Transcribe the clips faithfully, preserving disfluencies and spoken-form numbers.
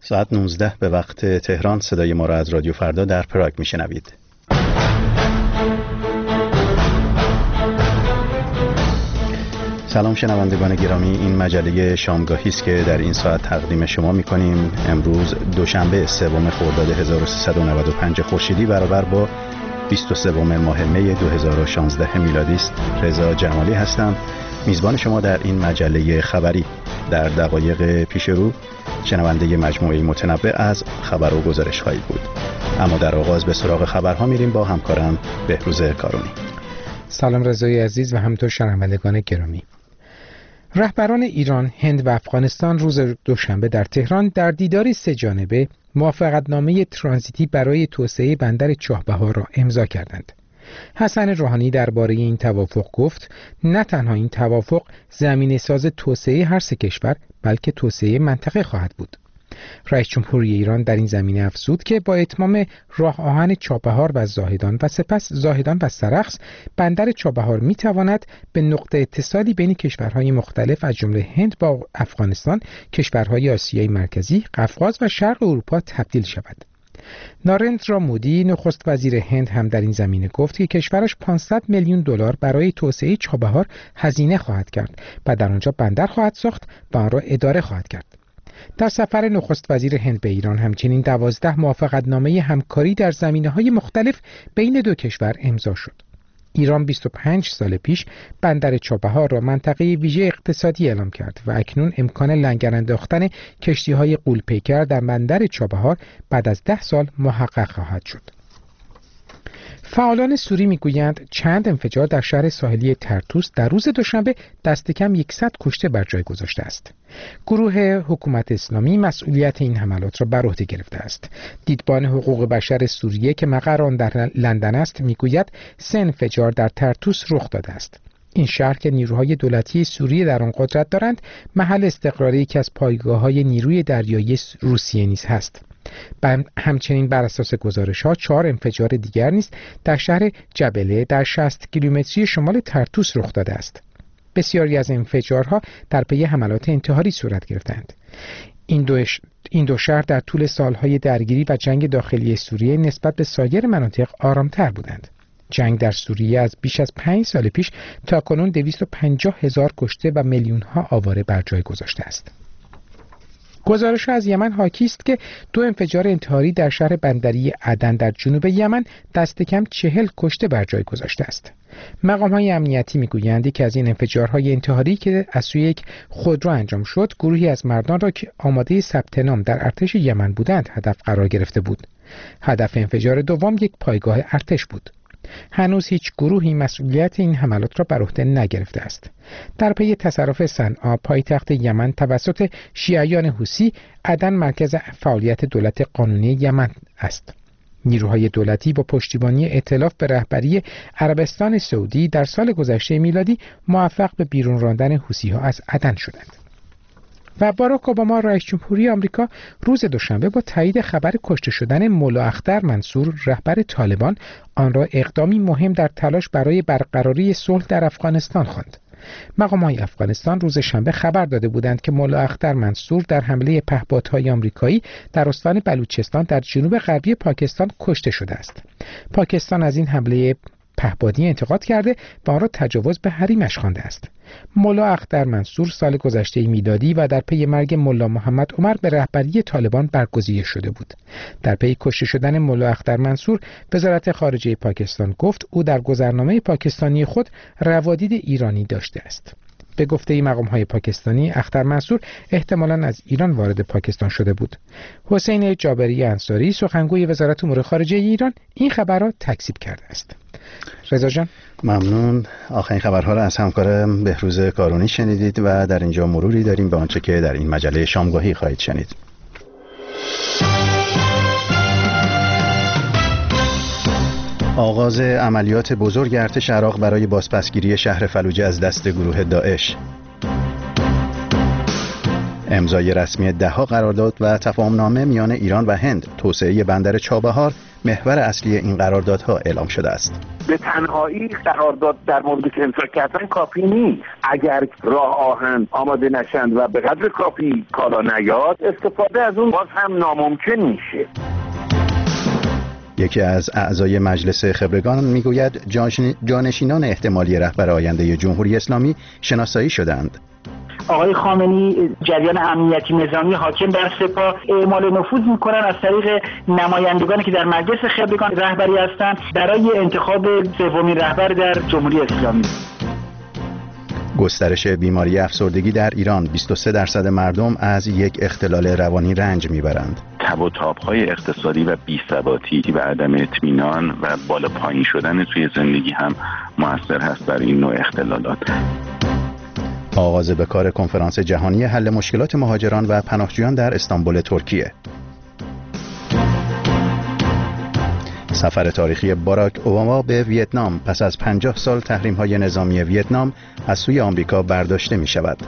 ساعت نوزده به وقت تهران صدای ما را از رادیو فردا در پراگ میشنوید. سلام شنوندگان گرامی، این مجله شامگاهی است که در این ساعت تقدیم شما می‌کنیم. امروز دوشنبه سوم خرداد هزار و سیصد و نود و پنج خورشیدی برابر با بیست و سوم ماه می دو هزار و شانزده میلادی است. رضا جمالی هستم، میزبان شما در این مجله خبری. در دقایق پیش رو شنونده مجموعه متنوع از خبر و گزارش خواهید بود. اما در آغاز به سراغ خبرها میریم با همکارم بهروز کارونی. سلام رضای عزیز و همینطور شنوندگان گرامی. رهبران ایران، هند و افغانستان روز دوشنبه در تهران در دیداری سه جانبه موافقتنامه ترانزیتی برای توسعه بندر چابهار را امضا کردند. حسن روحانی درباره این توافق گفت نه تنها این توافق زمینه ساز توسعه هر سه کشور بلکه توسعه منطقه خواهد بود. رئیس جمهوری ایران در این زمینه افزود که با اتمام راه آهن چابهار و زاهدان و سپس زاهدان و سرخس، بندر چابهار می تواند به نقطه اتصالی بین کشورهای مختلف از جمله هند با افغانستان، کشورهای آسیای مرکزی، قفقاز و شرق اروپا تبدیل شود. نارندرا مودی نخست وزیر هند هم در این زمینه گفت که کشورش پانصد میلیون دلار برای توسعه چابهار هزینه خواهد کرد و در آنجا بندر خواهد ساخت و آن را اداره خواهد کرد. در سفر نخست وزیر هند به ایران همچنین دوازده موافقتنامه همکاری در زمینه‌های مختلف بین دو کشور امضا شد. ایران بیست و پنج سال پیش بندر چابهار را منطقه ویژه اقتصادی اعلام کرد و اکنون امکان لنگر انداختن کشتی‌های غول‌پیکر در بندر چابهار بعد از ده سال محقق خواهد شد. فعالان سوری میگویند چند انفجار در شهر ساحلی ترتوس در روز دوشنبه دست کم صد کشته بر جای گذاشته است. گروه حکومت اسلامی مسئولیت این حملات را بر عهده گرفته است. دیدبان حقوق بشر سوریه که مقر آن در لندن است میگوید سه انفجار در ترتوس رخ داده است. این شهر که نیروهای دولتی سوریه در آن قدرت دارند، محل استقرار یکی از پایگاه‌های نیروی دریایی روسیه نیز هست. همچنین بر اساس گزارش‌ها چهار انفجار دیگر نیز در شهر جبله در شصت کیلومتری شمال ترتوس رخ داده است. بسیاری از انفجارها در پی حملات انتحاری صورت گرفتند. این دو این دو شهر در طول سالهای درگیری و جنگ داخلی سوریه نسبت به سایر مناطق آرامتر بودند. جنگ در سوریه از بیش از پنج سال پیش تا کنون دویست و پنجاه هزار کشته و میلیون‌ها آواره بر جای گذاشته است. گزارش از یمن حاکی است که دو انفجار انتحاری در شهر بندری عدن در جنوب یمن دست کم چهل کشته بر جای گذاشته است. مقام‌های امنیتی می‌گویند که از این انفجارهای انتحاری که از سوی یک خودرو انجام شد، گروهی از مردان را که آماده ثبت نام در ارتش یمن بودند هدف قرار گرفته بود. هدف انفجار دوم یک پایگاه ارتش بود. هنوز هیچ گروهی مسئولیت این حملات را بر عهده نگرفته است. در پی تصرف صنعا پایتخت یمن توسط شیعیان حوثی، عدن مرکز فعالیت دولت قانونی یمن است. نیروهای دولتی با پشتیبانی ائتلاف به رهبری عربستان سعودی در سال گذشته میلادی موفق به بیرون راندن حوثی‌ها از عدن شدند. و باراک اوباما رئیس جمهوری آمریکا روز دوشنبه با تایید خبر کشته شدن ملا اختر منصور رهبر طالبان آن را اقدامی مهم در تلاش برای برقراری صلح در افغانستان خواند. مقامات افغانستان روز شنبه خبر داده بودند که ملا اختر منصور در حمله پهپادهای آمریکایی در استان بلوچستان در جنوب غربی پاکستان کشته شده است. پاکستان از این حمله پهپادی انتقاد کرده و آن را تجاوز به حریمش خوانده است. ملا اختر منصور سال گذشته میلادی و در پی مرگ ملا محمد عمر به رهبری طالبان برگزیده شده بود. در پی کشته شدن ملا اختر منصور، وزارت خارجه پاکستان گفت او در گذرنامه پاکستانی خود روادید ایرانی داشته است. به گفته مقام‌های پاکستانی، اختر منصور احتمالاً از ایران وارد پاکستان شده بود. حسین جابری انصاری، سخنگوی وزارت امور خارجه ایران، این خبر را تکذیب کرده است. رضا جان، ممنون. آخرین خبرها را از همکارم بهروز کارونی شنیدید و در اینجا مروری داریم به آنچه که در این مجله شامگاهی خواهید شنید. آغاز عملیات بزرگ ارتش عراق برای بازپسگیری شهر فلوجه از دست گروه داعش. امضای رسمی ده‌ها قرارداد و تفاهم‌نامه میان ایران و هند، توسعه بندر چابهار محور اصلی این قراردادها اعلام شده است. به تنهایی قرارداد در مورد امضا کردن کافی نیست. اگر راه آهن آماده نشند و به قدر کافی کالا نیاد، استفاده از اون باز هم ناممکن میشه. یکی از اعضای مجلس خبرگان میگوید جانشینان احتمالی رهبر آینده جمهوری اسلامی شناسایی شدند. آقای خامنه‌ای جریان امنیتی نظامی حاکم بر سپاه اعمال نفوذ میکنن از طریق نمایندگانی که در مجلس خبرگان رهبری هستند برای انتخاب سومین رهبر در جمهوری اسلامی. گسترش بیماری افسردگی در ایران، بیست و سه درصد مردم از یک اختلال روانی رنج میبرند. تب و تاب‌های اقتصادی و بی‌ثباتی و عدم اطمینان و بالا پایین شدن توی زندگی هم مؤثر هست بر این نوع اختلالات. آغاز به کار کنفرانس جهانی حل مشکلات مهاجران و پناهجویان در استانبول ترکیه. سفر تاریخی باراک اوباما به ویتنام پس از پنجاه سال تحریم‌های نظامی ویتنام از سوی آمریکا برداشته می‌شود.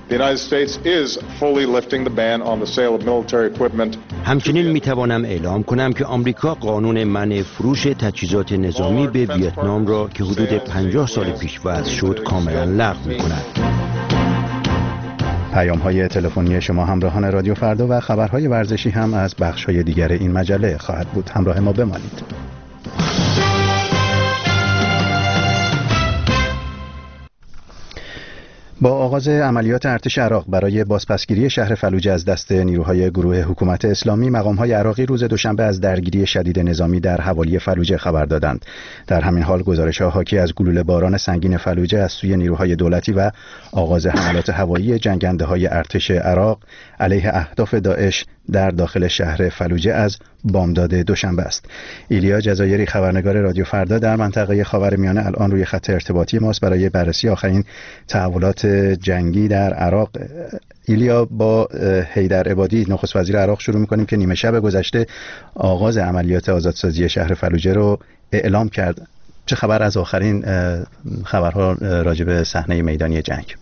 همچنین می‌توانم اعلام کنم که آمریکا قانون منع فروش تجهیزات نظامی به ویتنام را که حدود پنجاه سال پیش وضع شد کاملا لغو می‌کند. پیام‌های تلفنی شما همراهان رادیو فردا و خبرهای ورزشی هم از بخش‌های دیگر این مجله خواهد بود. همراه ما بمانید. با آغاز عملیات ارتش عراق برای بازپسگیری شهر فلوجه از دست نیروهای گروه حکومت اسلامی، مقام‌های عراقی روز دوشنبه از درگیری شدید نظامی در حوالی فلوجه خبر دادند. در همین حال گزارش‌ها حاکی از گلوله باران سنگین فلوجه از سوی نیروهای دولتی و آغاز حملات هوایی جنگنده‌های ارتش عراق علیه اهداف داعش در داخل شهر فلوجه از بامداد دوشنبه است. ایلیا جزایری خبرنگار رادیو فردا در منطقه خاورمیانه الان روی خط ارتباطی ماست برای بررسی آخرین تحولات جنگی در عراق. ایلیا، با حیدر عبادی نخست وزیر عراق شروع می‌کنیم که نیمه شب گذشته آغاز عملیات آزادسازی شهر فلوجه رو اعلام کرد. چه خبر از آخرین خبرها راجع به صحنه میدانی جنگ؟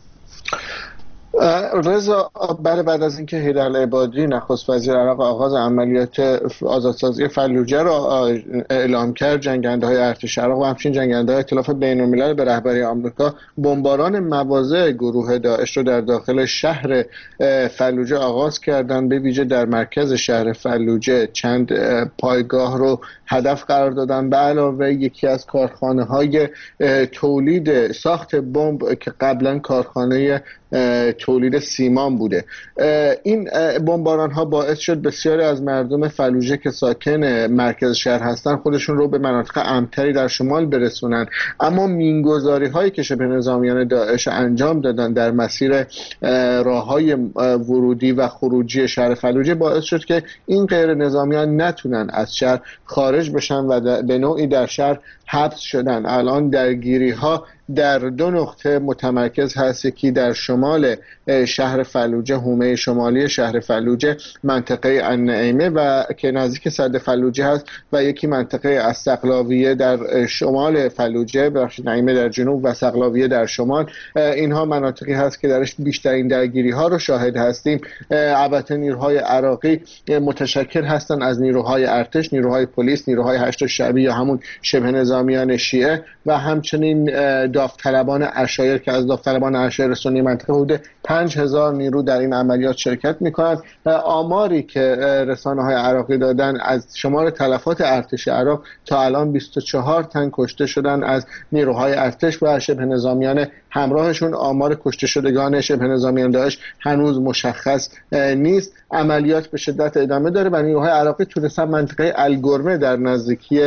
رضا، بله، بعد از اینکه حیدر العبادی نخست وزیر عراق آغاز عملیات آزادسازی فلوجه را اعلام کرد، جنگنده‌های ارتش عراق و همچنین جنگنده‌های ائتلاف بین‌الملل به رهبری آمریکا بمباران مواضع گروه داعش را در داخل شهر فلوجه آغاز کردند. به ویژه در مرکز شهر فلوجه چند پایگاه رو هدف قرار دادن، به علاوه یکی از کارخانه‌های تولید ساخت بمب که قبلا کارخانه تولید سیمان بوده. این بمباران ها باعث شد بسیاری از مردم فلوجه که ساکن مرکز شهر هستند خودشون رو به مناطق امن‌تری در شمال برسونن، اما مینگذاری هایی که شبه نظامیان داعش انجام دادن در مسیر راههای ورودی و خروجی شهر فلوجه باعث شد که این غیر نظامیان نتونن از شهر خارج بشن و به نوعی در شهر حبس شدن. الان درگیری ها در دو نقطه متمرکز هست، یکی در شمال شهر فلوجه، حومه شمالی شهر فلوجه، منطقه النعیمه و که نزدیک سد فلوجه هست، و یکی منطقه السقلاویه در شمال فلوجه، بخشید نعیمه در جنوب و سقلاویه در شمال. اینها مناطقی هست که درش بیشترین درگیری ها رو شاهد هستیم. البته نیروهای عراقی متشکل هستن از نیروهای ارتش، نیروهای پلیس، نیروهای هشت شعبی یا همون شبه نظامیان شیعه و همچنین داوطلبان عشایر که از داوطلبان عشایر سنی منطقه حدود پنج هزار نیرو در این عملیات شرکت می‌کنند. آماری که رسانه‌های عراقی دادن از شمار تلفات ارتش عراق تا الان بیست و چهار تن کشته شدن از نیروهای ارتش و شبه نظامیان همراهشون. آمار کشته شدگان شبه نظامیان داعش هنوز مشخص نیست. عملیات به شدت ادامه داره و نیروهای عراقی تونستن منطقه الگرمه در نزدیکی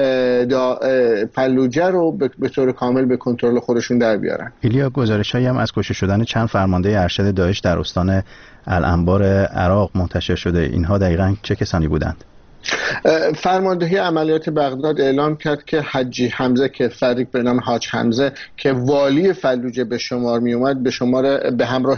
فلوجه رو به طور کامل به کنترل خودشون در بیارن. ایلیا، گزارش‌هایی هم از کشته شدن چند فرمانده ارشد داعش در استان الانبار عراق منتشر شده. اینها دقیقاً چه کسانی بودند؟ فرماندهی عملیات بغداد اعلام کرد که حجی حمزه که فریق به نام حاج حمزه که والی فلوجه به شمار می اومد به شمار به همراه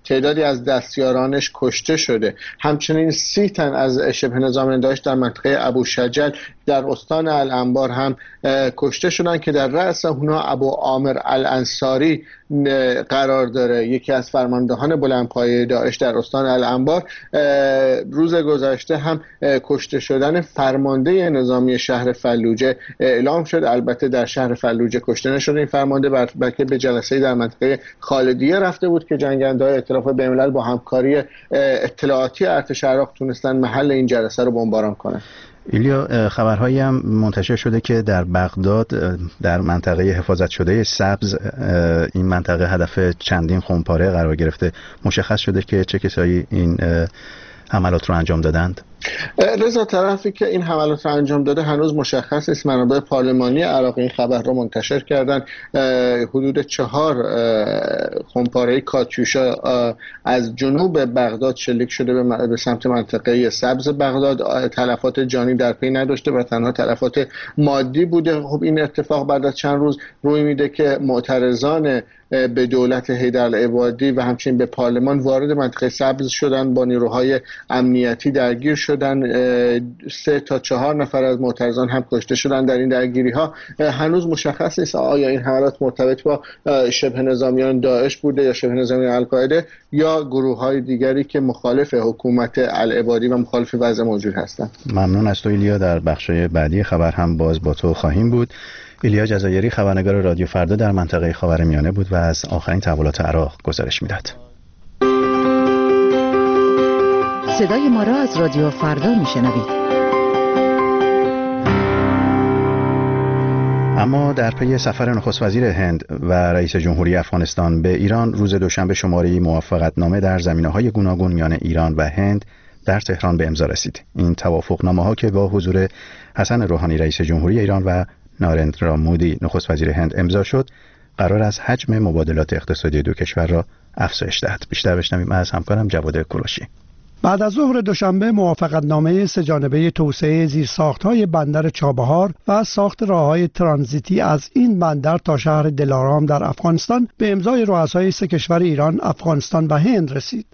تعدادی از دستیارانش کشته شده. همچنین سی تن از شبه نظامیان داعش در منطقه ابوشجل در استان الانبار هم کشته شدن که در رأس اونها ابو عامر الانصاری قرار داره، یکی از فرماندهان بلندپایه داعش در استان الانبار. روز گذشته هم کشته شدن فرمانده نظامی شهر فلوجه اعلام شد. البته در شهر فلوجه کشته نشد این فرمانده، بلکه به جلسه‌ای در منطقه خالدیه رفته بود که جنگنده‌های ائتلاف بین‌الملل با همکاری اطلاعاتی ارتش عراق تونستن محل این جلسه رو بمباران کنند. ایلیا، خبرهایی هم منتشر شده که در بغداد در منطقه حفاظت شده سبز این منطقه هدف چندین خمپاره قرار گرفته. مشخص شده که چه کسایی این حملات رو انجام دادند؟ رضا، طرفی که این حملات رو انجام داده هنوز مشخص نیست. منابع پارلمانی عراق این خبر رو منتشر کردن. حدود چهار خمپاره کاتیوشا از جنوب بغداد شلیک شده به سمت منطقه سبز بغداد. تلفات جانی در پی نداشته و تنها تلفات مادی بوده. خب این اتفاق بعد از چند روز روی میده که معترضان به دولت حیدرالعبادی و همچنین به پارلمان وارد منطقه سبز شدن، با نیروهای امنیتی درگیر شدن. سه تا چهار نفر از معترضان هم کشته شدن در این درگیری ها. هنوز مشخص نیست آیا این حملات مرتبط با شبه نظامیان داعش بوده یا شبه نظامیان القاعده یا گروه های دیگری که مخالف حکومت العبادی و مخالف وضع موجود هستند. ممنون از تو ایلیا. در بخش بعدی خبر هم باز با تو خواهیم بود. ایلیا جزایری، خبرنگار رادیو فردا در منطقه خاورمیانه بود و از آخرین تحولات عراق گزارش میداد. صدای ما را از رادیو فردا میشنوید. اما در پی سفر نخست وزیر هند و رئیس جمهوری افغانستان به ایران، روز دوشنبه شماره‌ای موافقتنامه در زمینه‌های گوناگون میان ایران و هند در تهران به امضا رسید. این توافقنامه‌ها که با حضور حسن روحانی رئیس جمهوری ایران و نارندرا مودی نخست وزیر هند امضا شد، قرار است حجم مبادلات اقتصادی دو کشور را افزایش دهد. بیشتر بشنویم از همکارم جواد کوروشی. بعد از ظهر دوشنبه موافقتنامه سه‌جانبه توسعه زیرساخت‌های بندر چابهار و ساخت راه‌های ترانزیتی از این بندر تا شهر دلارام در افغانستان به امضای رؤسای سه کشور ایران، افغانستان و هند رسید.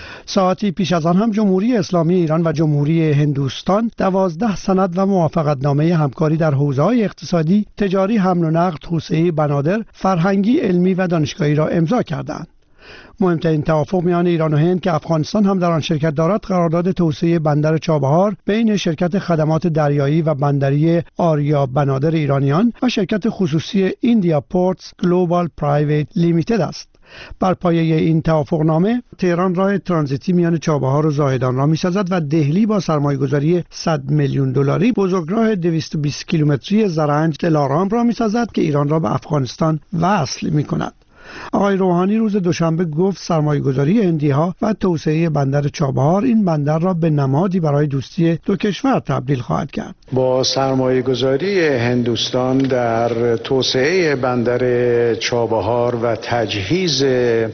ساعتی پیش از آن هم جمهوری اسلامی ایران و جمهوری هندوستان دوازده سند و موافقتنامه همکاری در حوزه‌های اقتصادی، تجاری، حمل و نقل، توسعه بنادر، فرهنگی، علمی و دانشگاهی را امضا کردند. مهمترین توافق میان ایران و هند که افغانستان هم در آن شرکت دارد، قرارداد توسعه بندر چابهار بین شرکت خدمات دریایی و بندری آریا بنادر ایرانیان و شرکت خصوصی ایندیا پورتس گلوبال پرایویت لیمیتد است. بر پایه این توافقنامه تهران راه ترانزیتی میان چابهار و زاهدان را می‌سازد و دهلی با سرمایه‌گذاری صد میلیون دلاری بزرگراه دویست و بیست کیلومتری زرنج دلارام را می‌سازد که ایران را به افغانستان وصل می‌کند. آقای روحانی روز دوشنبه گفت سرمایه‌گذاری هندی‌ها و توسعه بندر چابهار این بندر را به نمادی برای دوستی دو کشور تبدیل خواهد کرد. با سرمایه‌گذاری هندوستان در توسعه بندر چابهار و تجهیز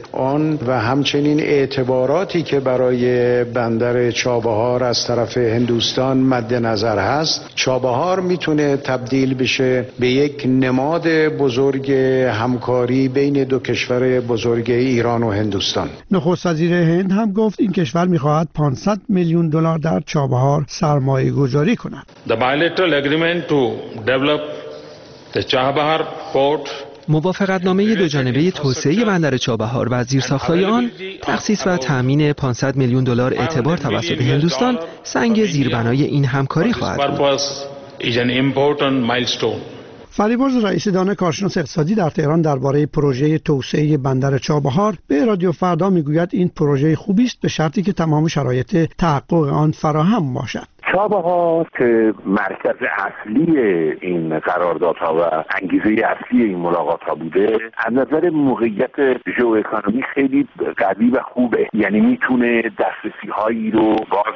آن و همچنین اعتباراتی که برای بندر چابهار از طرف هندوستان مد نظر هست، چابهار میتونه تبدیل بشه به یک نماد بزرگ همکاری بین دو کشور بزرگ ایران و هندوستان. نخست وزیر هند هم گفت این کشور می‌خواهد پانصد میلیون دلار در چابهار سرمایه گذاری کند. The bilateral agreement to develop the Chabahar port موافقتنامه دوجانبه توسعه بندر چابهار و زیرساخت‌های آن، تخصیص و تأمین پانصد میلیون دلار اعتبار توسط هندوستان سنگ زیربنای این همکاری خواهد بود. فریبرز رئیس دانه کارشناس اقتصادی در تهران درباره پروژه توسعه بندر چابهار به رادیو فردا میگوید این پروژه خوبی است به شرطی که تمام شرایط تحقق آن فراهم باشد. چابهار که مرکز اصلی این قراردادها و انگیزه اصلی این ملاقات ها بوده، از نظر موقعیت ژئواکونومی خیلی قوی و خوبه، یعنی میتونه دسترسی هایی رو باز بکنه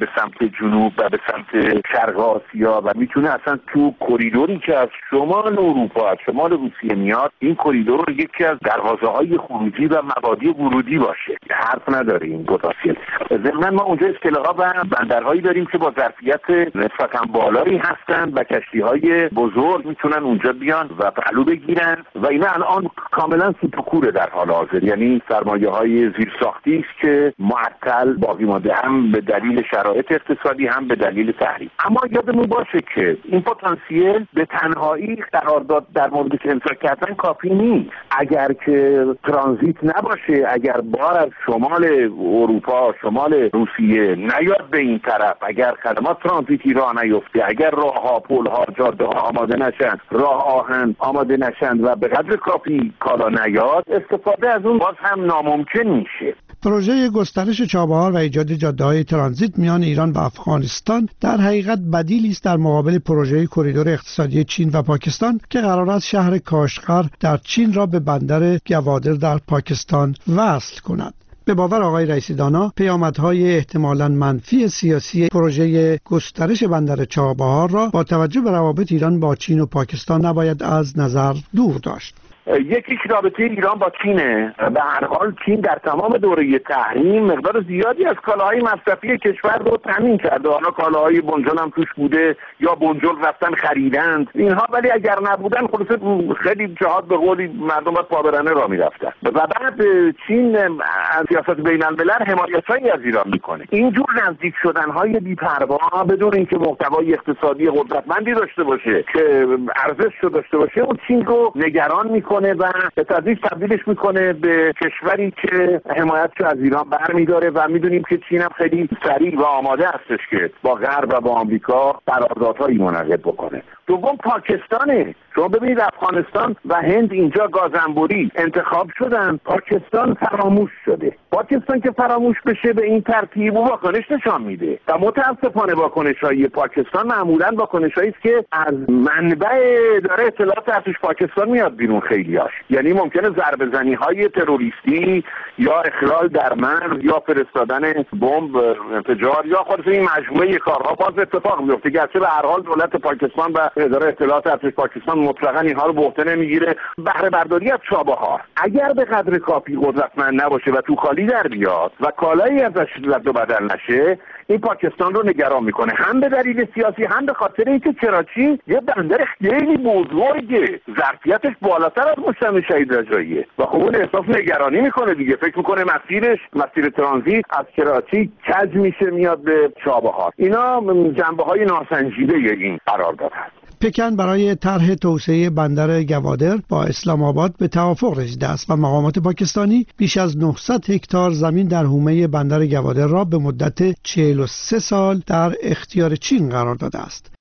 به سمت جنوب و به سمت شرق آسیا و میتونه اصلا تو کریدوری که از شمال اروپا از شمال روسیه میاد این کریدور یکی از دروازه‌های خروجی و مبادی ورودی باشه. حرف نداره این پتانسیل. ضمن ما اونجا اصطلاحا و بندرهایی داریم که با ظرفیت نسبتاً بالایی هستند و کشتی‌های بزرگ میتونن اونجا بیان و پهلو بگیرن و اینا الان کاملا سوپکوره در حال حاضر، یعنی سرمایه‌های زیرساختی است که معطل باقی مانده، هم به دلیل شرایط اقتصادی هم به دلیل تحریم. اما یادمون باشه که این پتانسیل به تنهایی قرارداد در مورد که امضا کردن کافی نیست. اگر که ترانزیت نباشه، اگر بار از شمال اروپا شمال روسیه نیاد به این طرف، اگر خدمات ترانزیتی راه نیفته، اگر راه‌ها، پل‌ها، جاده‌ها آماده نشن، راه آهن آماده نشن و به قدر کافی کالا نیاد، استفاده از اون باز هم ناممکن میشه. پروژه گسترش چابهار و ایجاد جاده‌های ترانزیت میان ایران و افغانستان در حقیقت بدیلی است در مقابل پروژه کریدور اقتصادی چین و پاکستان که قرار است شهر کاشغر در چین را به بندر گوادر در پاکستان وصل کند. به باور آقای رئیسی دانا، پیامدهای احتمالاً منفی سیاسی پروژه گسترش بندر چابهار را با توجه به روابط ایران با چین و پاکستان نباید از نظر دور داشت. یکیش رابطه ایران با چینه. به هر حال چین در تمام دوره تحریم مقدار زیادی از کالاهای مصرفی کشور رو تامین کرده. حالا کالاهای بنجل هم توش بوده یا بنجل رفتن خریدند اینها، ولی اگر نبودن خلاصه خیلی جهات به قولی مردم باید پابرهنه را میرفتن. و بعد چین از سیاست بین الملل حمایتایی از ایران میکنه. اینجور نزدیک شدنهای بی‌پروا بدون اینکه محتوای اقتصادی قدرتمندی داشته باشه که ارزش رو داشته باشه، اون چین رو نگران میکنه و به تدریج تبدیلش میکنه به کشوری که حمایتشو از ایران برمیداره و میدونیم که چین هم خیلی سریع و آماده هستش که با غرب و با آمریکا قراردادهایی منعقد بکنه. دوم پاکستانه. شما ببینید افغانستان و هند اینجا گازنبوری انتخاب شدن، پاکستان فراموش شده. پاکستان که فراموش بشه به این ترتیب و واکنش نشان میده و متاسفانه واکنش‌های پاکستان معمولاً واکنش‌هایی است که از منبع اداره اطلاعات ارتش پاکستان میاد بیرون خیلیاش. یعنی ممکنه ضربه زنی‌های تروریستی یا اخلال در مرز یا فرستادن بمب انفجار یا خلاص این مجموعه کارها باز اتفاق میفته. گرچه به هر حال دولت پاکستان و اداره اطلاعات ارتش پاکستان مطلقاً اینها رو به عهده نمیگیره. بهره برداری از چابهار اگر به قدر کافی قدرتمند نباشه و تو خالی در بیاد و کالایی ازش رد و بدل نشه، این پاکستان رو نگران میکنه، هم به دلیل سیاسی هم به خاطر اینکه کراچی یه بندر خیلی بزرگه، ظرفیتش بالاتر از مجتمع شهید رجاییه و خب اون احساس نگرانی میکنه دیگه. فکر میکنه مسیرش مسیر ترانزیت از کراچی کج میشه میاد به چابهار. اینا جنبه‌های ناسنجیده این قرارداد هست. پکن برای طرح توسعه بندر گوادر با اسلام آباد به توافق رسیده است و مقامات پاکستانی بیش از نهصد هکتار زمین در حومه بندر گوادر را به مدت چهل و سه سال در اختیار چین قرار داده است.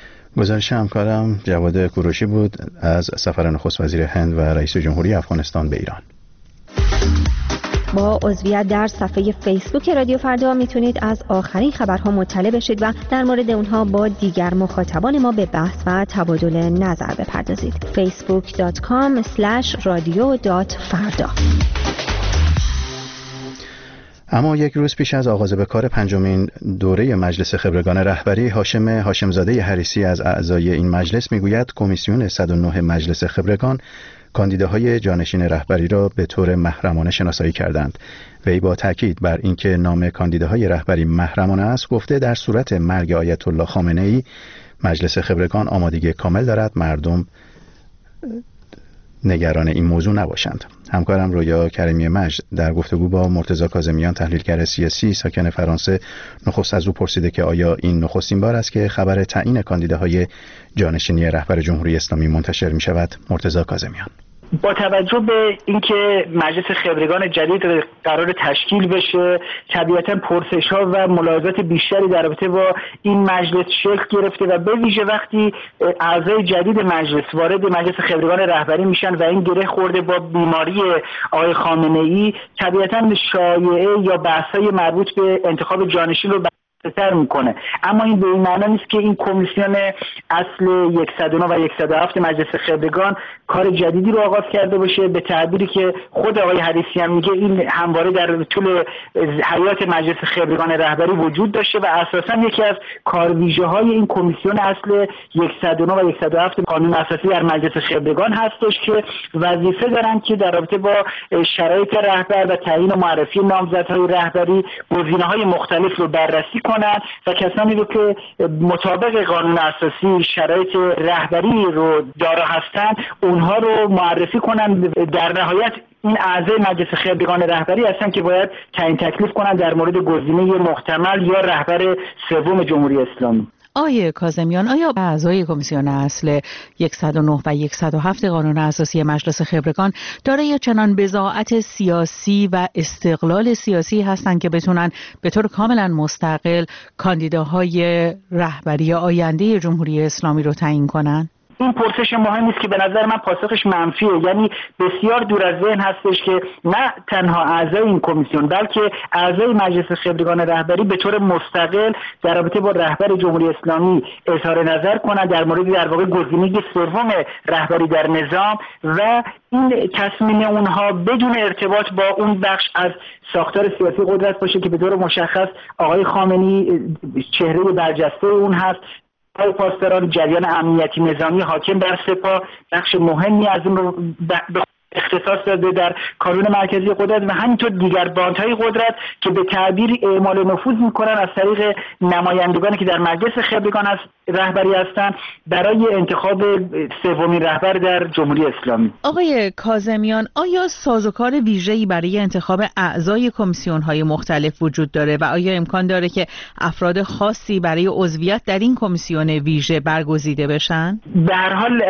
گزارش همکارم جواد کوروشی بود از سفر نخست وزیر هند و رئیس جمهوری افغانستان به ایران. با عضویت در صفحه فیسبوک رادیو فردا میتونید از آخرین خبرها مطلع بشید و در مورد اونها با دیگر مخاطبان ما به بحث و تبادل نظر بپردازید. فیسبوک دات کام اسلش رادیو دات فردا. اما یک روز پیش از آغاز به کار پنجمین دوره مجلس خبرگان رهبری، هاشم هاشمزاده حریصی از اعضای این مجلس میگوید کمیسیون صد و نه مجلس خبرگان کاندیداهای جانشین رهبری را به طور محرمانه شناسایی کردند. وی با تاکید بر اینکه نام کاندیداهای رهبری محرمانه است گفته در صورت مرگ آیت الله خامنه‌ای مجلس خبرگان آمادگی کامل دارد مردم نگران این موضوع نباشند. همکارم رویا کریمی مجد در گفتگو با مرتضی کاظمیان تحلیلگر سیاسی ساکن فرانسه نخست از او پرسیده که آیا این نخستین بار است که خبر تعیین کاندیداهای جانشینی رهبر جمهوری اسلامی منتشر می شود؟ مرتضی کاظمیان: با توجه به اینکه مجلس خبرگان جدید قرار تشکیل بشه، طبیعتاً پرسش‌ها و ملاحظات بیشتری در رابطه با این مجلس شکل گرفته و به ویژه وقتی اعضای جدید مجلس وارد مجلس خبرگان رهبری میشن و این گره خورده با بیماری آقای خامنه‌ای، طبیعتاً شایعه یا بحث‌های مربوط به انتخاب جانشین رو تر میکنه. اما این به این معنا نیست که این کمیسیون اصل صد و نه و صد و هفت مجلس خبرگان کار جدیدی رو آغاز کرده باشه. به تعبیری که خود آقای حدیثی هم میگه، این همواره در طول حیات مجلس خبرگان رهبری وجود داشته و اساسا یکی از کارویژه های این کمیسیون اصل صد و نه و صد و هفت قانون اساسی در مجلس خبرگان هستش که وظیفه دارن که در رابطه با شرایط رهبر و تعیین و معرفی نامزدهای رهبری گزینه‌های مختلف رو بررسی کنند و کسانی رو که مطابق قانون اساسی شرایط رهبری رو دارا هستند اونها رو معرفی کنند. در نهایت این اعضای مجلس خبرگان رهبری هستن که باید تعیین تکلیف کنند در مورد گزینه محتمل یا رهبر سوم جمهوری اسلامی. آقای کاظمیان، آیا اعضای کمیسیون اصل صد و نه و صد و هفت قانون اساسی مجلس خبرگان دارای چنان بضاعت سیاسی و استقلال سیاسی هستند که بتونن به طور کاملا مستقل کاندیداهای رهبری آینده جمهوری اسلامی رو تعیین کنن؟ این پرسش مهمی است که به نظر من پاسخش منفیه. یعنی بسیار دور از ذهن هستش که نه تنها اعضای این کمیسیون بلکه اعضای مجلس خبرگان رهبری به طور مستقل در رابطه با رهبر جمهوری اسلامی اظهار نظر کنند در مورد در واقع گزینه سوم رهبری در نظام و این تصمیم اونها بدون ارتباط با اون بخش از ساختار سیاسی قدرت باشه که به طور مشخص آقای خامنه‌ای چهره برجسته اون هست. پاسداران جریان امنیتی نظامی حاکم بر سپاه بخش مهمی از اون رو به اختصاص داده در کانون مرکزی قدرت و همینطور دیگر باندهای قدرت که به تعبیری اعمال نفوذ میکنن از طریق نمایندگانی که در مجلس خبرگان از رهبری هستند برای انتخاب سومین رهبر در جمهوری اسلامی. آقای کاظمیان، آیا سازوکار ویژه‌ای برای انتخاب اعضای کمیسیون‌های مختلف وجود داره و آیا امکان داره که افراد خاصی برای عضویت در این کمیسیون ویژه برگزیده بشن؟ به هر حال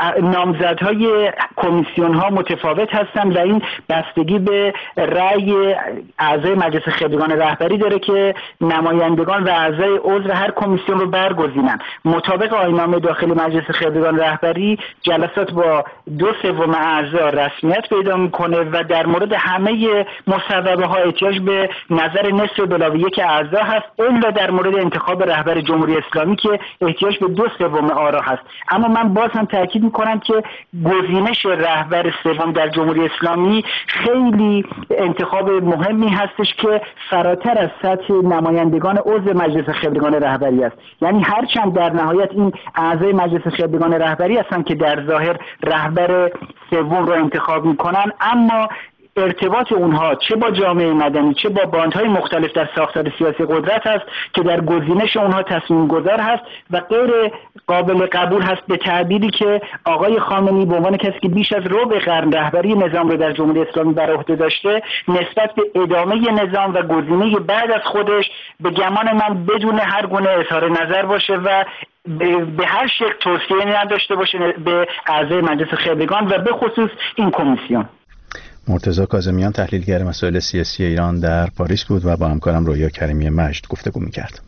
نامزدهای کمیسیون‌ها متفاوت هستند و این بستگی به رأی اعضای مجلس خبرگان رهبری داره که نمایندگان و اعضای عضو هر کمیسیون رو برگزینن. مطابق آیین‌نامه داخلی مجلس خبرگان رهبری جلسات با دو سوم اعضا رسمیت پیدا میکنه و در مورد همه مصوبه ها احتیاج به نظر نصف بلاوی یک اعضا هست، الا در مورد انتخاب رهبر جمهوری اسلامی که احتیاج به دو سوم آرا هست. اما من باز هم تاکید میکنم که گزینش رهبر سوم در جمهوری اسلامی خیلی انتخاب مهمی هستش که فراتر از سطح نمایندگان عضو مجلس خبرگان رهبری است. یعنی هرچند در نهایت این اعضای مجلس خبرگان رهبری هستن که در ظاهر رهبر سوم رو انتخاب میکنن، اما ارتباط اونها چه با جامعه مدنی چه با باندهای مختلف در ساختار سیاسی قدرت هست که در گزینش اونها تصمیم گذار هست و غیر قابل قبول هست. به تعبیری که آقای خامنه‌ای به عنوان کسی که بیش از ربع قرن رهبری نظام رو در جمهوری اسلامی بر عهده داشته، نسبت به ادامه نظام و گزینه بعد از خودش به گمان من بدون هر گونه اظهار نظر باشه و به هر شکل توصیه نداشته باشه به اعضای مجلس خبرگان و به خصوص این کمیسیون. مرتضی کاظمیان، تحلیلگر مسائل سیاسی ایران، در پاریس بود و با همکارم رویا کریمی مجد گفتگو می‌کرد.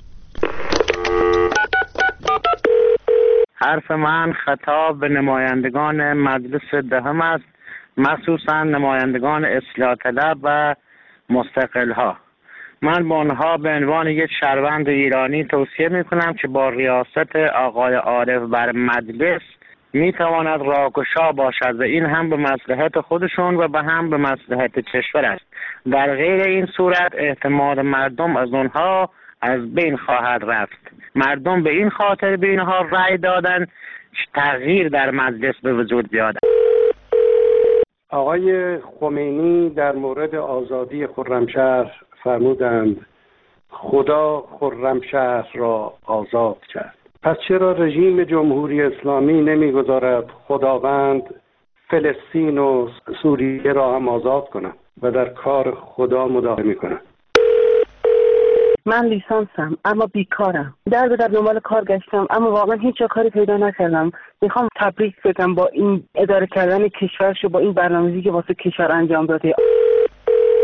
حرف من خطاب به نمایندگان مجلس دهم است، مخصوصا نمایندگان اصلاح طلب و مستقل‌ها. من به آنها به عنوان یک شهروند ایرانی توصیه می‌کنم که با ریاست آقای عارف بر مجلس میتواند راهگشا باشد و این هم به مصلحت خودشون و به هم به مصلحت کشور است. در غیر این صورت اعتماد مردم از اونها از بین خواهد رفت. مردم به این خاطر به اینها رأی دادن تغییر در مجلس به وجود بیاد. آقای خمینی در مورد آزادی خرمشهر فرمودند خدا خرمشهر را آزاد کرد. پس چرا رژیم جمهوری اسلامی نمیگذارد خداوند فلسطین و سوریه را هم آزاد کنند و در کار خدا مداخله میکنند؟ من لیسانسم اما بیکارم. در به در دنبال کار گشتم اما واقعا هیچ جا کاری پیدا نکردم. میخوام تبریک بگم با این اداره کردن کشورش و با این برنامه‌ریزی که واسه کشور انجام داده.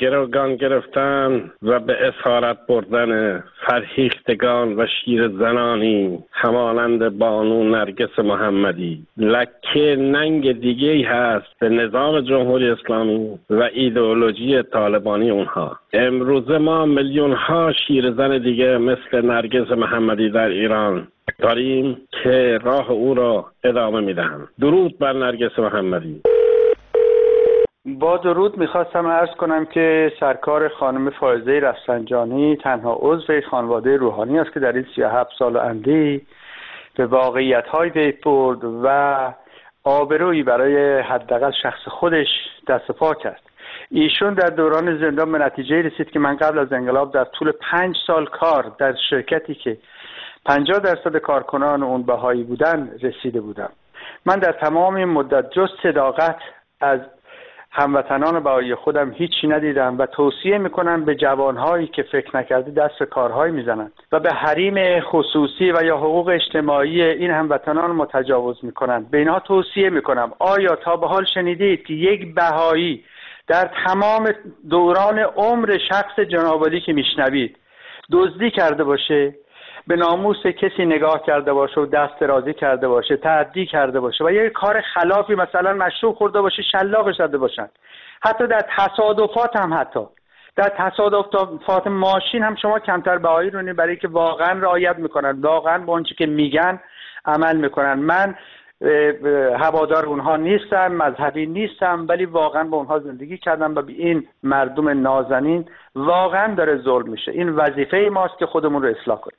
گروگان گرفتن و به اسارت بردن فرهیختگان و شیر زنانی همانند بانو نرگس محمدی لکه ننگ دیگه‌ای هست به نظام جمهوری اسلامی و ایدئولوژی طالبانی اونها. امروز ما میلیون ها شیر زن دیگه مثل نرگس محمدی در ایران داریم که راه او را ادامه میدهند. درود بر نرگس محمدی. با درود میخواستم عرض کنم که سرکار خانم فائزه رفسنجانی تنها عضو خانواده روحانی است که در این سی و هفت سال اندی به واقعیت‌های پی برد و آبرویی برای حداقل شخص خودش دست پا کرد. ایشون در دوران زندان به نتیجه رسید که من قبل از انقلاب در طول پنج سال کار در شرکتی که پنجاه درصد کارکنان اون بهایی بودن رسیده بودم. من در تمام این مدت جز صداقت از هموطنان بهایی خودم هیچی ندیدم و توصیه میکنم به جوانهایی که فکر نکرده دست به کارهای میزنند و به حریم خصوصی و یا حقوق اجتماعی این هموطنان متجاوز میکنند. به اینها توصیه میکنم آیا تا به حال شنیدید که یک بهایی در تمام دوران عمر شخص جنابعالی که میشنوید دزدی کرده باشه، به ناموس کسی نگاه کرده باشه و دست درازی کرده باشه، تعدی کرده باشه و یه کار خلافی مثلا مشروب خورده باشه شلاقش زده باشن؟ حتی در تصادفات هم حتی در تصادفات ماشین هم شما کمتر بهایی رو نید، برای که واقعا رعایت میکنن، واقعا با اونچه که میگن عمل میکنن. من هوادار اونها نیستم، مذهبی نیستم، ولی واقعا با اونها زندگی کردم و به این مردم نازنین واقعا داره ظلم میشه. این وظیفه ماست که خودمون رو اصلاح کنیم.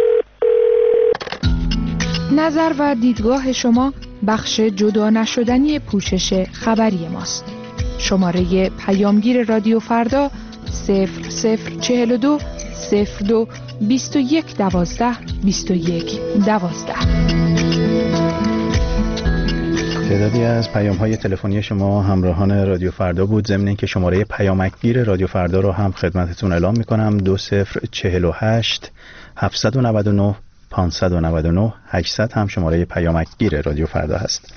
نظر و دیدگاه شما بخش جدا نشدنی پوشش خبری ماست. شماره پیامگیر رادیو فردا صفر صفر چهل و دو صفر دو بیست و یک دوازده بیست و یک دوازده. تعدادی از پیام‌های تلفنی شما همراهان رادیو فردا بود. ضمن اینکه شماره پیامکگیر رادیو فردا رو هم خدمتتون اعلام می‌کنم دو صفر چهل و هشت هفتصد و نود و نه پانصد و نود و نه هشتصد هم شماره پیامکگیر رادیو فردا هست.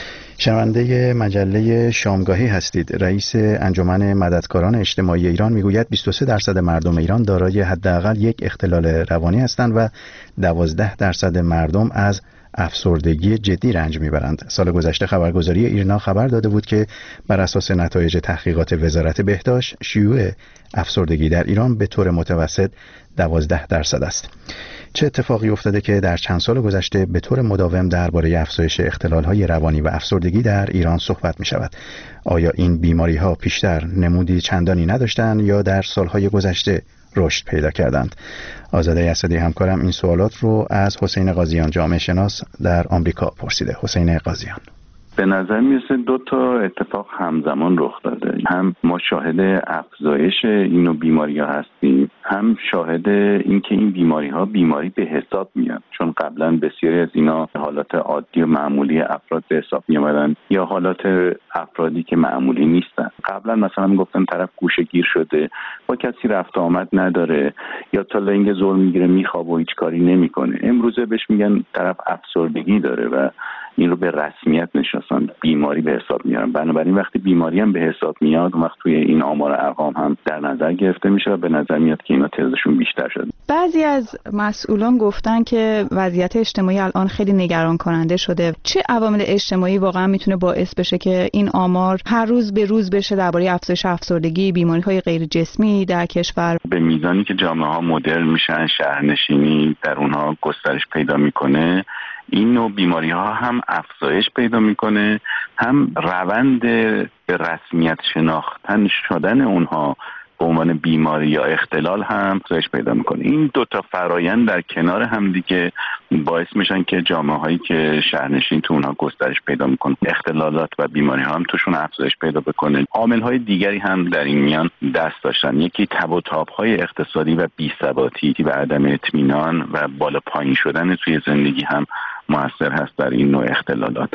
شنونده مجله شامگاهی هستید. رئیس انجمن مددکاران اجتماعی ایران میگوید بیست و سه درصد مردم ایران دارای حداقل یک اختلال روانی هستند و دوازده درصد مردم از افسردگی جدی رنج میبرند. سال گذشته خبرگزاری ایرنا خبر داده بود که بر اساس نتایج تحقیقات وزارت بهداشت شیوع افسردگی در ایران به طور متوسط دوازده درصد است. چه اتفاقی افتاده که در چند سال گذشته به طور مداوم درباره افزایش اختلال‌های روانی و افسردگی در ایران صحبت می‌شود؟ آیا این بیماری‌ها پیشتر نمودی چندانی نداشتند یا در سال‌های گذشته رشد پیدا کردند؟ آزاده اسدی همکارم این سوالات رو از حسین قاضیان جامعه شناس در آمریکا پرسیده. حسین قاضیان: به نظر میرسه دو تا اتفاق همزمان رخ داده. هم ما شاهد افزایش این نوع بیماری ها هستیم، هم شاهد این که این بیماری ها بیماری به حساب میاد، چون قبلا بسیاری از اینا حالات عادی و معمولی افراد به حساب می اومدن یا حالات افرادی که معمولی نیستن. قبلا مثلا میگفتن طرف گوشه‌گیر شده، با کسی رفت آمد نداره یا تا لنگ زور میگیره میخوابه و هیچ کاری نمیکنه. امروزه بهش میگن طرف افسردگی داره و این رو به رسمیت نشناسن، بیماری به حساب میارن. بنابراین وقتی بیماری هم به حساب میاد اون وقت توی این آمار ارقام هم در نظر گرفته میشه و به نظر میاد که اینا تعدادشون بیشتر شده. بعضی از مسئولان گفتن که وضعیت اجتماعی الان خیلی نگران کننده شده. چه عوامل اجتماعی واقعا میتونه باعث بشه که این آمار هر روز به روز بشه درباره افزایش افسردگی، بیماری‌های غیر جسمی در کشور؟ به میزانی که جامعه ها مدرن میشن، شهرنشینی در اونها گسترش پیدا میکنه، این نوع بیماری ها هم افزایش پیدا میکنه، هم روند به رسمیت شناختن شدن اونها به عنوان بیماری یا اختلال هم افزایش پیدا میکنه. این دو تا فرایند در کنار هم دیگه باعث میشن که جامعه هایی که شهرنشین تو اونها گسترش پیدا میکنه، اختلالات و بیماری ها هم توشون افزایش پیدا بکنه. عامل های دیگری هم در این میان دست داشتن. یکی تب و تاب های اقتصادی و بی‌ثباتی و عدم اطمینان و بالا پایین شدن توی زندگی هم مؤثر هست در این نوع اختلالات.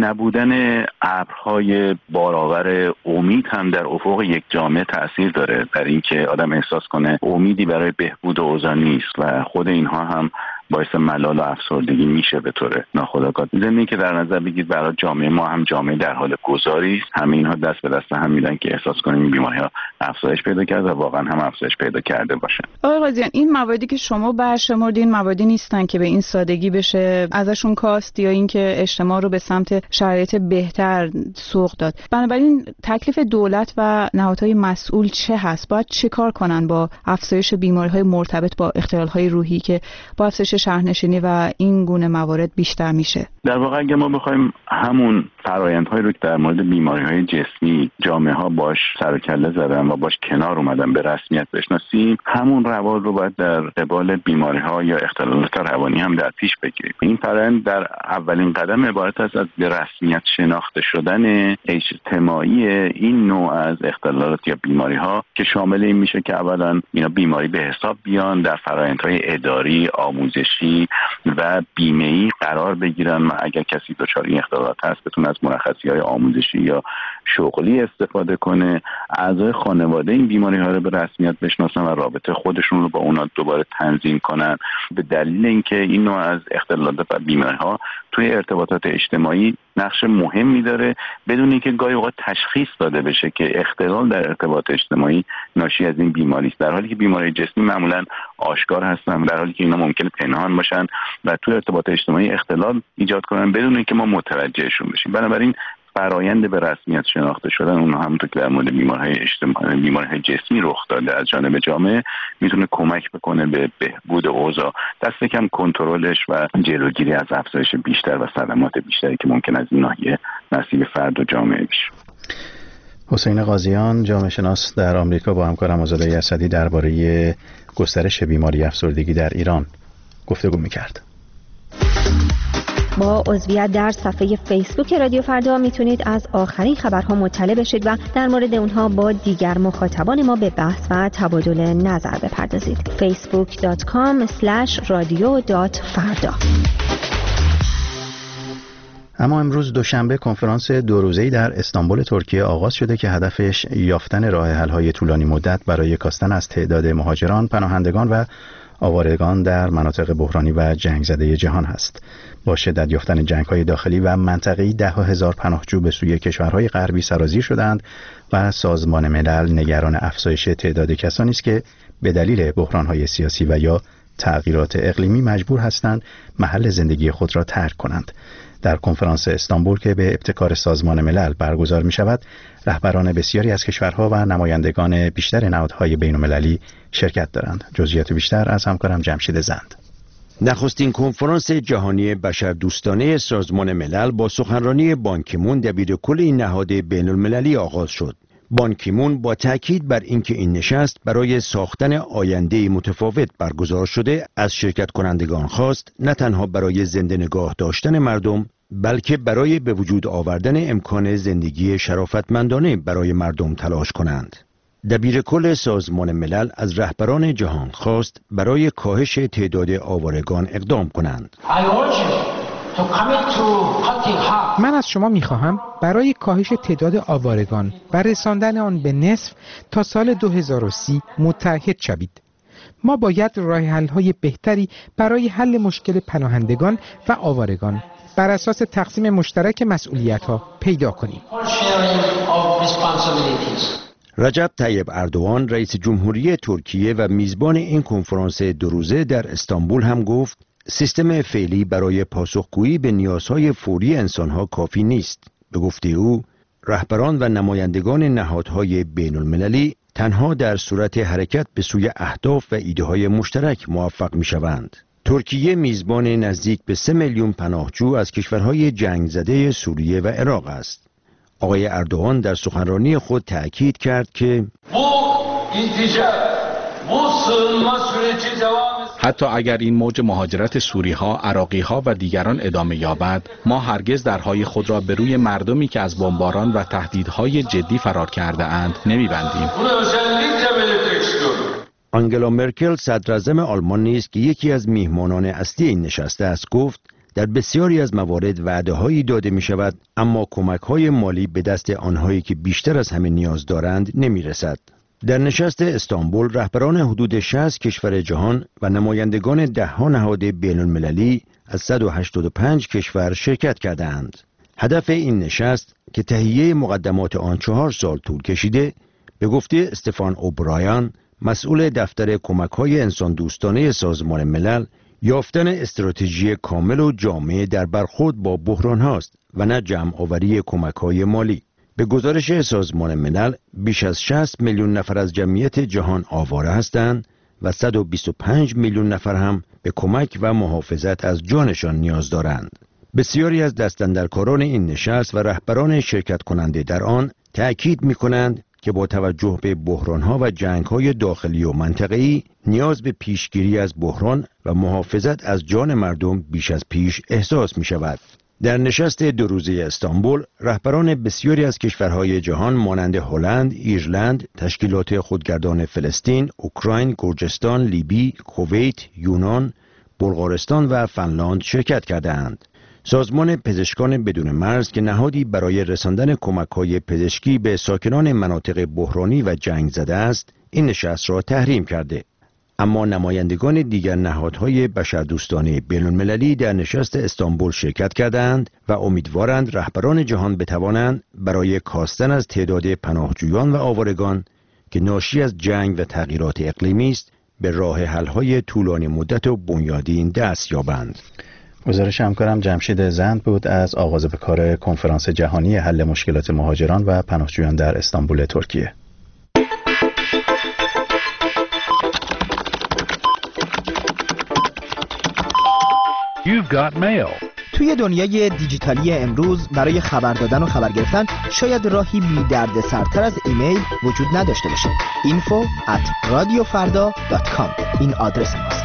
نبودن ابرهای بارآور امید هم در افق یک جامعه تأثیر داره در اینکه آدم احساس کنه امیدی برای بهبود اوضاع نیست و خود اینها هم باعث ملال و افسردگی میشه به طور ناخودآگاه. ضمن که در نظر بگیرید برای جامعه ما هم جامعه در حال گذاری است، همه اینها دست به دست هم میدن که احساس کنیم این بیماری‌ها افزایش پیدا کرده و واقعا هم افزایش پیدا کرده باشه. آقای قاضیان، این مواردی که شما برشمردین مواردی نیستن که به این سادگی بشه ازشون کاست یا اینکه اجتماع رو به سمت شرایط بهتر سوق داد. بنابراین تکلیف دولت و نهادهای مسئول چه هست؟ باید چه کار کنن با افزایش بیماری‌های مرتبط با اختلال‌های روحی که با افزایش شهرنشینی و این گونه موارد بیشتر میشه؟ در واقع اگه ما بخوایم همون فرآیندهایی رو که در مورد بیماری‌های جسمی جامعه ها باش سر و کله زدن و باش کنار اومدن به رسمیت بشناسیم، همون روال رو باید در قبال بیماری‌ها یا اختلالات روانی هم در پیش بگیریم. این فرآیند در اولین قدم عبارت است از به رسمیت شناخته شدن اجتماعی این نوع از اختلالات یا بیماری‌ها که شامل این میشه که اولا اینا بیماری به حساب بیان، در فرآیندهای اداری، آموزشی و بیمه‌ای قرار بگیرن و اگر کسی دچار این اختلالات هست بتونه از مرخصی‌های آموزشی یا شغلی استفاده کنه، اعضای خانواده این بیماری‌ها رو به رسمیت بشناسن و رابطه خودشون رو با اونا دوباره تنظیم کنن. به دلیل اینکه این نوع از اختلالات و بیماری‌ها توی ارتباطات اجتماعی نقش مهمی داره بدون اینکه گاهی اوقات تشخیص داده بشه که اختلال در ارتباط اجتماعی ناشی از این بیماری است، در حالی که بیماری جسمی معمولا آشکار هستن، در حالی که اینا ممکنه پنهان باشن و توی ارتباط اجتماعی اختلال ایجاد کنن بدون اینکه ما متوجهشون بشیم. بنابراین فرآیند به رسمیت شناخته شدن اونها همونطور که در مورد بیماری‌های اجتماعی، بیماری‌های جسمی رخ داده از جانب جامعه میتونه کمک بکنه به بهبود اوضاع، دست کم کنترلش و جلوگیری از افزایش بیشتر و صدمات بیشتری که ممکن از این ناحیه نصیب فرد و جامعه بشه. حسین قاضیان، جامعه شناس در آمریکا، با همکارم آزاده اسدی درباره گسترش بیماری افسردگی در ایران گفتگو می‌کرد. با عضویت در صفحه فیسبوک رادیو فردا میتونید از آخرین خبرها مطلع بشید و در مورد اونها با دیگر مخاطبان ما به بحث و تبادل نظر بپردازید. فیسبوک دات کام اسلش رادیو دات فردا. اما امروز دوشنبه کنفرانس دو روزه‌ای در استانبول ترکیه آغاز شده که هدفش یافتن راه حل‌های طولانی مدت برای کاستن از تعداد مهاجران، پناهندگان و آوارگان در مناطق بحرانی و جنگ زده جهان است. با شدت یافتن جنگ‌های داخلی و منطقه‌ای ده هزار پناهجو به سوی کشورهای غربی سرازیر شدند و سازمان ملل نگران افزایش تعداد کسانی است که به دلیل بحران‌های سیاسی و یا تغییرات اقلیمی مجبور هستند محل زندگی خود را ترک کنند. در کنفرانس استانبول که به ابتکار سازمان ملل برگزار می شود، رهبران بسیاری از کشورها و نمایندگان بیشتر نهادهای بین‌المللی شرکت دارند. جزئیات بیشتر از همکارم جمشید زند. نخستین کنفرانس جهانی بشردوستانه سازمان ملل با سخنرانی بان کی مون دبیرکل این نهاد بین‌المللی آغاز شد. بان کی مون با تاکید بر اینکه این نشست برای ساختن آینده متفاوت برگزار شده از شرکت کنندگان خواست نه تنها برای زنده نگاه داشتن مردم بلکه برای به وجود آوردن امکان زندگی شرافتمندانه برای مردم تلاش کنند. دبیرکل سازمان ملل از رهبران جهان خواست برای کاهش تعداد آوارگان اقدام کنند. من از شما میخواهم برای کاهش تعداد آوارگان و رساندن آن به نصف تا سال دو هزار و سی متحد شوید. ما باید راه حل‌های بهتری برای حل مشکل پناهندگان و آوارگان بر اساس تقسیم مشترک مسئولیت‌ها پیدا کنیم. رجب طیب اردوغان رئیس جمهوری ترکیه و میزبان این کنفرانس دو روزه در استانبول هم گفت سیستم فعلی برای پاسخگویی به نیازهای فوری انسانها کافی نیست. به گفته او، رهبران و نمایندگان نهادهای بین المللی تنها در صورت حرکت به سوی اهداف و ایده‌های مشترک موفق می‌شوند. ترکیه میزبان نزدیک به سه میلیون پناهجو از کشورهای جنگ زده سوریه و عراق است. آقای اردوغان در سخنرانی خود تأکید کرد که حتی اگر این موج مهاجرت سوری‌ها، عراقی‌ها و دیگران ادامه یابد، ما هرگز درهای خود را به روی مردمی که از بمباران و تهدیدهای جدی فرار کرده اند نمی‌بندیم. آنگلا مرکل صدراعظم آلمان نیز که یکی از میهمانان اصلی این نشست است گفت در بسیاری از موارد وعده‌هایی داده می‌شود اما کمک‌های مالی به دست آنهایی که بیشتر از همه نیاز دارند نمی‌رسد. در نشست استانبول رهبران حدود شصت کشور جهان و نمایندگان ده‌ها نهاد بین‌المللی از صد و هشتاد و پنج کشور شرکت کردند. هدف این نشست که تهیه مقدمات آن چهار سال طول کشیده، به گفته استفان اوبرایان، مسئول دفتر کمک‌های انسان دوستانه سازمان ملل، یافتن استراتژی کامل و جامع در برخورد با بحران هاست و نه جمع آوری کمک‌های مالی. به گزارش سازمان ملل بیش از شصت میلیون نفر از جمعیت جهان آواره هستند و صد و بیست و پنج میلیون نفر هم به کمک و محافظت از جانشان نیاز دارند. بسیاری از دستاندرکاران این نشست و رهبران شرکت کننده در آن تأکید می‌کنند که با توجه به بحران‌ها و جنگ‌های داخلی و منطقه‌ای نیاز به پیشگیری از بحران و محافظت از جان مردم بیش از پیش احساس می‌شود. در نشست دو روزه استانبول، رهبران بسیاری از کشورهای جهان مانند هلند، ایرلند، تشکیلات خودگردان فلسطین، اوکراین، گرجستان، لیبی، کویت، یونان، بلغارستان و فنلاند شرکت کردند. سازمان پزشکان بدون مرز که نهادی برای رساندن کمک‌های پزشکی به ساکنان مناطق بحرانی و جنگ زده است، این نشست را تحریم کرده. اما نمایندگان دیگر نهادهای بشردوستانه بین‌المللی در نشست استانبول شرکت کردند و امیدوارند رهبران جهان بتوانند برای کاستن از تعداد پناهجویان و آوارگان که ناشی از جنگ و تغییرات اقلیمی است، به راه حل‌های طولانی مدت و بنیادین دست یابند. گزارش همکارم جمشید زند بود از آغاز به کار کنفرانس جهانی حل مشکلات مهاجران و پناهجویان در استانبول ترکیه. You've got mail. توی دنیای دیجیتالی امروز برای خبر دادن و خبر گرفتن شاید راهی بی درد سرتر از ایمیل وجود نداشته باشه. info at radiofarda dot com این آدرس ماست.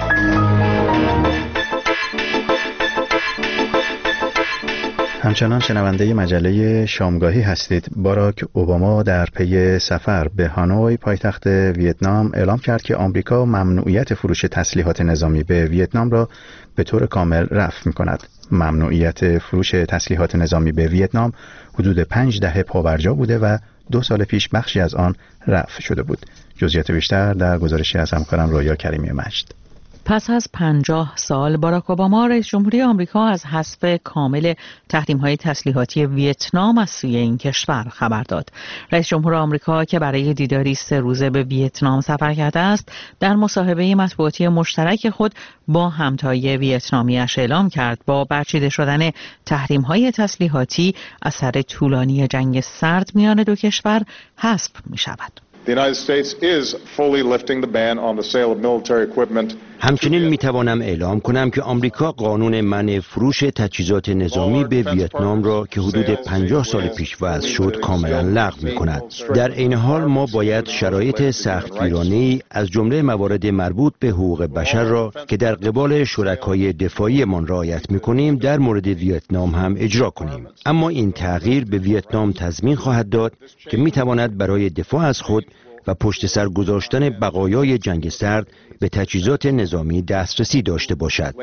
همچنان شنونده مجله شامگاهی هستید. باراک اوباما در پی سفر به هانوی پایتخت ویتنام اعلام کرد که آمریکا ممنوعیت فروش تسلیحات نظامی به ویتنام را به طور کامل رفع می‌کند. ممنوعیت فروش تسلیحات نظامی به ویتنام حدود پنج دهه پابرجا بوده و دو سال پیش بخشی از آن رفع شده بود. جزئیات بیشتر در گزارشی از همکارم رویا کریمی مجد. پس از پنجاه سال باراک اوباما رئیس جمهوری آمریکا از حذف کامل تحریم‌های تسلیحاتی ویتنام از سوی این کشور خبر داد. رئیس جمهور آمریکا که برای دیداری سه روزه به ویتنام سفر کرده است، در مصاحبه مطبوعاتی مشترک خود با همتای ویتنامی‌اش اعلام کرد با برچیده شدن تحریم‌های تسلیحاتی اثر طولانی جنگ سرد میان دو کشور حذف می‌شود. The United States is fully lifting the ban on the sale of military equipment. همچنین می توانم اعلام کنم که آمریکا قانون منع فروش تجهیزات نظامی به ویتنام را که حدود پنجاه سال پیش وضع شد کاملا لغو می کند. در این حال ما باید شرایط سختگیرانه‌ای از جمله موارد مربوط به حقوق بشر را که در قبال شرکای دفاعی من رعایت می کنیم در مورد ویتنام هم اجرا کنیم. اما این تغییر به ویتنام تضمین خواهد داد که می تواند برای دفاع از خود و پشت سر گذاشتن بقایای جنگ سرد به تجهیزات نظامی دسترسی داشته باشد.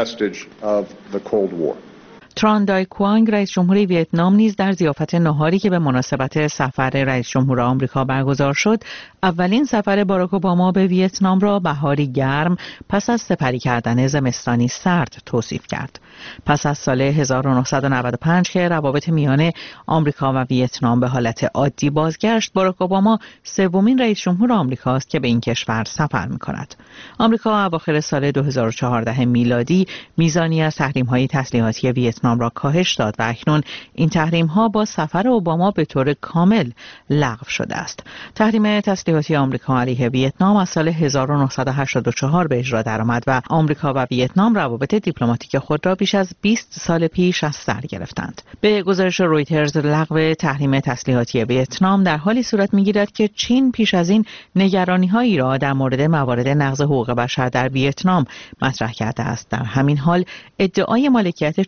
تران دای کوانگ رئیس جمهوری ویتنام نیز در ضیافت نهاری که به مناسبت سفر رئیس جمهور آمریکا برگزار شد، اولین سفر باراک اوباما به ویتنام را بهاری گرم پس از سپری کردن زمستانی سرد توصیف کرد. پس از سال هزار و نهصد و نود و پنج که روابط میان آمریکا و ویتنام به حالت عادی بازگشت، باراک اوباما سومین رئیس جمهور آمریکا است که به این کشور سفر می‌کند. آمریکا اواخر سال دو هزار و چهارده میلادی میزانی از تحریم‌های تسلیحاتی ویتنام را کاهش داد و اکنون این تحریم‌ها با سفر اوباما به طور کامل لغو شده است. تحریم تسلیحاتی آمریکا علیه ویتنام از سال هزار و نهصد و هشتاد و چهار به اجرا درآمد و آمریکا و ویتنام روابط دیپلماتیک خود را بیش از بیست سال پیش از سر گرفتند. به گزارش رویترز، لغو تحریم تسلیحاتی ویتنام در حالی صورت می‌گیرد که چین پیش از این نگرانی‌هایی را در مورد موارد نقض حقوق بشر در ویتنام مطرح کرده است. در همین حال ادعای مالکیت چین بر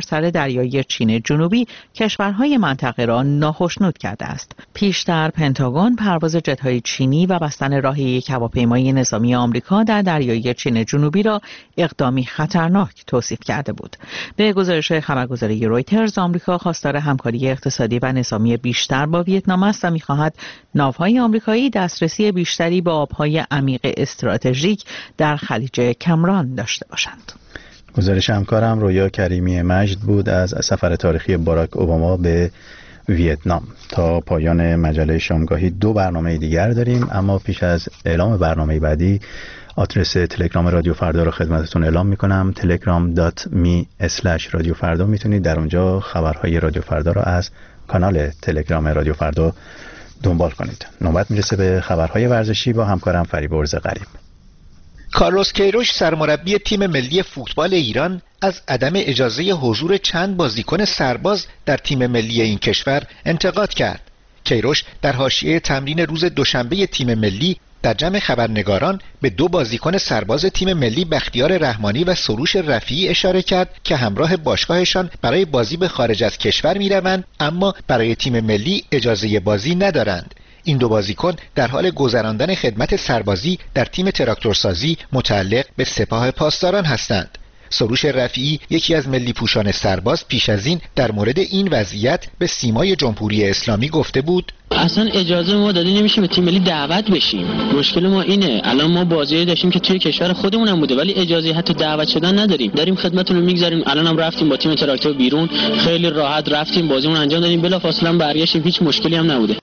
سر دریای چین جنوبی کشورهای منطقه را ناخشنود کرده است. پیشتر پنتاگون پرواز جت‌های چینی و بستن راه یک هواپیمای نظامی آمریکا در دریای چین جنوبی را اقدامی خطرناک توصیف کرده بود. به گزارش خبرگزاری رویترز، آمریکا خواستار همکاری اقتصادی و نظامی بیشتر با ویتنام است و می‌خواهد ناوهای آمریکایی دسترسی بیشتری به آب‌های عمیق استراتژیک در خلیج کمران داشته باشند. گزارش همکارم رویا کریمی مجد بود از سفر تاریخی باراک اوباما به ویتنام. تا پایان مجله شامگاهی دو برنامه دیگر داریم، اما پیش از اعلام برنامه بعدی آدرس تلگرام رادیو فردا رو خدمتتون اعلام میکنم. تلگرام دات می اسلش رادیو فردا. میتونید در اونجا خبرهای رادیو فردا رو از کانال تلگرام رادیو فردا دنبال کنید. نوبت میرسه به خبرهای ورزشی با همکارم فریبرز غریب. کارلوس کیروش سرمربی تیم ملی فوتبال ایران از عدم اجازه حضور چند بازیکن سرباز در تیم ملی این کشور انتقاد کرد. کیروش در حاشیه تمرین روز دوشنبه تیم ملی در جمع خبرنگاران به دو بازیکن سرباز تیم ملی بختیار رحمانی و سروش رفیعی اشاره کرد که همراه باشگاهشان برای بازی به خارج از کشور می‌روند، اما برای تیم ملی اجازه بازی ندارند. این دو بازیکن در حال گذراندن خدمت سربازی در تیم تراکتورسازی متعلق به سپاه پاسداران هستند. سروش رفیعی یکی از ملی پوشان سرباز پیش از این در مورد این وضعیت به سیمای جمهوری اسلامی گفته بود: اصلا اجازه ما داده نمیشه به تیم ملی دعوت بشیم. مشکل ما اینه، الان ما بازی داشتیم که توی کشور خودمون هم بوده ولی اجازه حتی دعوت شدن نداریم. داریم خدمتتون رو میگذاریم. الان هم رفتیم با تیم تراکتور بیرون، خیلی راحت رفتیم بازیمون انجام دادیم، بلافاصله برگشتیم، هیچ مشکلی هم نبوده.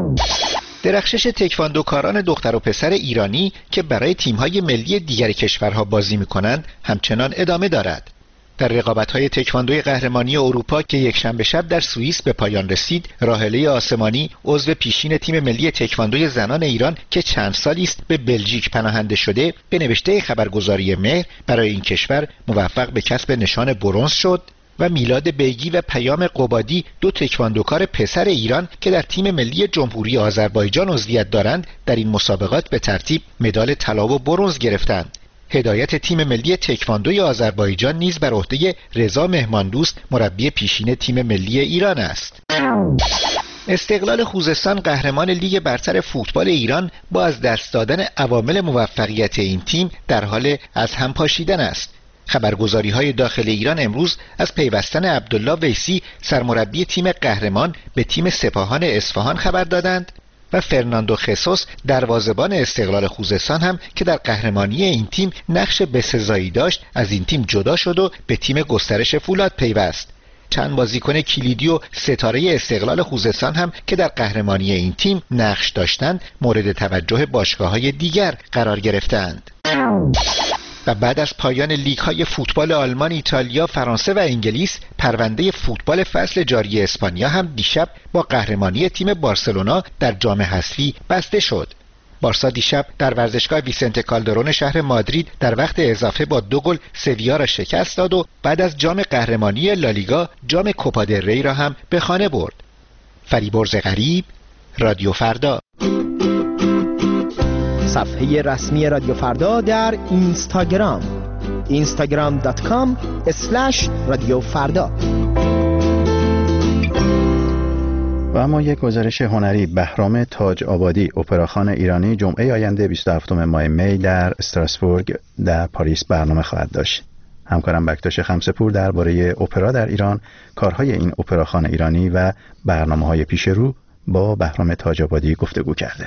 درخشش تکواندوکاران دختر و پسر ایرانی که برای تیم‌های ملی دیگر کشورها بازی می‌کنند همچنان ادامه دارد. در رقابت‌های تکواندوی قهرمانی اروپا که یکشنبه شب در سوئیس به پایان رسید، راحله آسمانی عضو پیشین تیم ملی تکواندوی زنان ایران که چند سالی است به بلژیک پناهنده شده، به نوشته خبرگزاری مهر برای این کشور موفق به کسب نشان برنز شد و میلاد بیگی و پیام قبادی دو تکواندوکار پسر ایران که در تیم ملی جمهوری آذربایجان عضویت دارند در این مسابقات به ترتیب مدال طلا و برنز گرفتند. هدایت تیم ملی تکواندوی آذربایجان نیز بر عهده رضا مهماندوست مربی پیشین تیم ملی ایران است. استقلال خوزستان قهرمان لیگ برتر فوتبال ایران با از دست دادن عوامل موفقیت این تیم در حال از هم پاشیدن است. خبرگزاری‌های داخل ایران امروز از پیوستن عبدالله ویسی سرمربی تیم قهرمان به تیم سپاهان اصفهان خبر دادند و فرناندو خسوس دروازه‌بان استقلال خوزستان هم که در قهرمانی این تیم نقش بسزایی داشت از این تیم جدا شد و به تیم گسترش فولاد پیوست. چند بازیکن کلیدی و ستاره استقلال خوزستان هم که در قهرمانی این تیم نقش داشتند مورد توجه باشگاه‌های دیگر قرار گرفتند. و بعد از پایان لیگ‌های فوتبال آلمان، ایتالیا، فرانسه و انگلیس، پرونده فوتبال فصل جاری اسپانیا هم دیشب با قهرمانی تیم بارسلونا در جام حذفی بسته شد. بارسا دیشب در ورزشگاه ویسنته کالدرون شهر مادرید در وقت اضافه با دو گل سویا را شکست داد و بعد از جام قهرمانی لالیگا جام کوپا دل ری را هم به خانه برد. فریبرز غریب، رادیو فردا. صفحه رسمی رادیو فردا در اینستاگرام اینستاگرام دات کام اسلش رادیو فردا. و اما یک گزارش هنری. بهرام تاج آبادی اپراخوان ایرانی جمعه آینده بیست و هفتم ماه می در استراسبورگ در پاریس برنامه خواهد داشت. همکارم بکتاش خمسه‌پور درباره اپرا در ایران، کارهای این اپراخوان ایرانی و برنامه‌های پیش رو با بهرام تاج آبادی گفتگو کرده.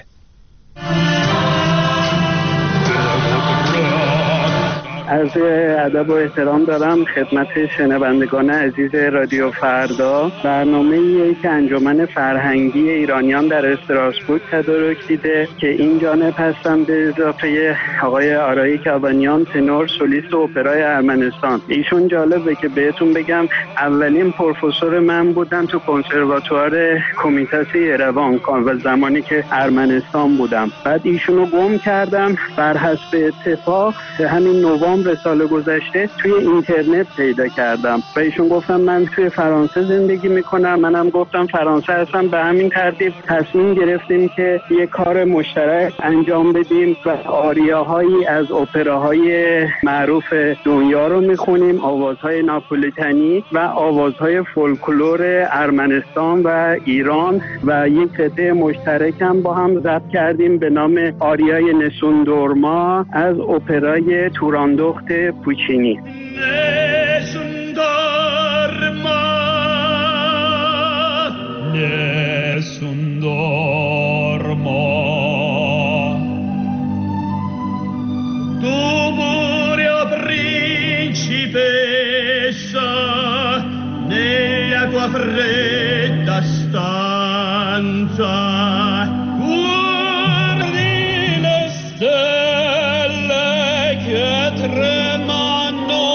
عرض ادب و احترام دارم خدمت شنوندگان عزیز رادیو فردا. برنامه‌ای که انجمن فرهنگی ایرانیان در استراسبورگ تدارک دیده که این جانب هستم به اضافه آقای آرایی کابانیان، تنور سولیست اپرای ارمنستان. ایشون جالبه که بهتون بگم اولین پروفسور من بودن تو کنسرواتوار کمیتاسی ایروان و زمانی که ارمنستان بودم. بعد ایشونو گم کردم، بر حسب اتفاق همین نوامبر نوامبر سال گذشته توی اینترنت پیدا کردم و ایشون گفتم من توی فرانسه زندگی میکنم. منم گفتم فرانسه هستم. به همین ترتیب تصمیم گرفتیم که یه کار مشترک انجام بدیم و آریاهایی از اپراهای معروف دنیا رو میخونیم، آوازهای ناپولیتانی و آوازهای فولکلور ارمنستان و ایران و یک قطعه مشترک هم با هم ضبط کردیم به نام آریای نسون دورما از اپرای توراندخت پوچینی. نسون دورما نسون دورما tu murio principessa nella tua fredda stanza guardi le stelle che tremano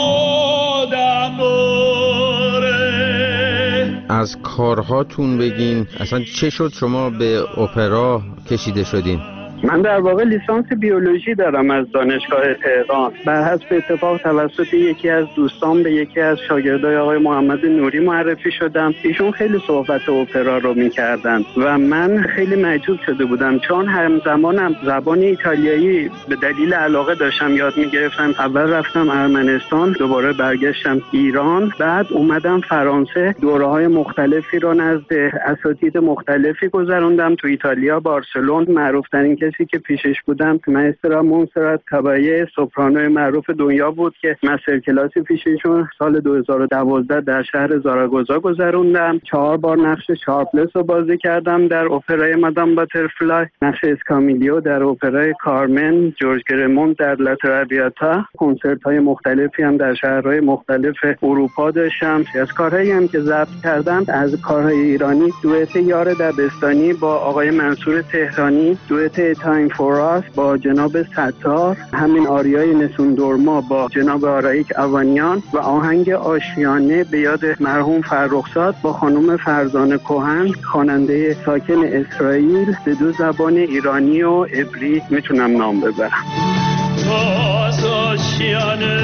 d'amore. از کارهاتون بگین، اصلا چه شد شما به اپرا کشیده شدین؟ من در واقع لیسانس بیولوژی دارم از دانشگاه تهران. بر حسب اتفاق توسط یکی از دوستان به یکی از شاگردای آقای محمد نوری معرفی شدم. ایشون خیلی صحبت اپرا رو می‌کردن و من خیلی معجب شده بودم چون همزمانم زبان ایتالیایی به دلیل علاقه داشتم یاد می‌گرفتم. اول رفتم ارمنستان، دوباره برگشتم ایران، بعد اومدم فرانسه. دوره‌های مختلفی رو نزد اساتید مختلفی گذروندم. تو ایتالیا بارسلون معروف‌ترین کسی که پیشش بودم ماسترا مونسرات کابایه، سوپرانوی معروف دنیا بود که مستر کلاسی پیششون سال دو هزار و دوازده در شهر زاراگوزا گذروندم. چهار بار نقش شارپلس رو بازی کردم در اپرای مادام باترفلای، نقش اسکامیلیو در اپرای کارمن، جورج گرمونت در لاتراویاتا. کنسرت‌های مختلفی هم در شهرهای مختلف اروپا داشتم. از کارهایی هم که ضبط کردم از کارهای ایرانی، دوئت یار دبستانی با آقای منصور تهرانی، دوئت تایم فور آس با جناب ستار، همین آریای نسون دورما با جناب آرایک اوانیان و آهنگ آشیانه به یاد مرحوم فرخزاد با خانم فرزانه کهن، خواننده ساکن اسرائیل، به دو زبان ایرانی و عبری میتونم نام ببرم. از آشیانه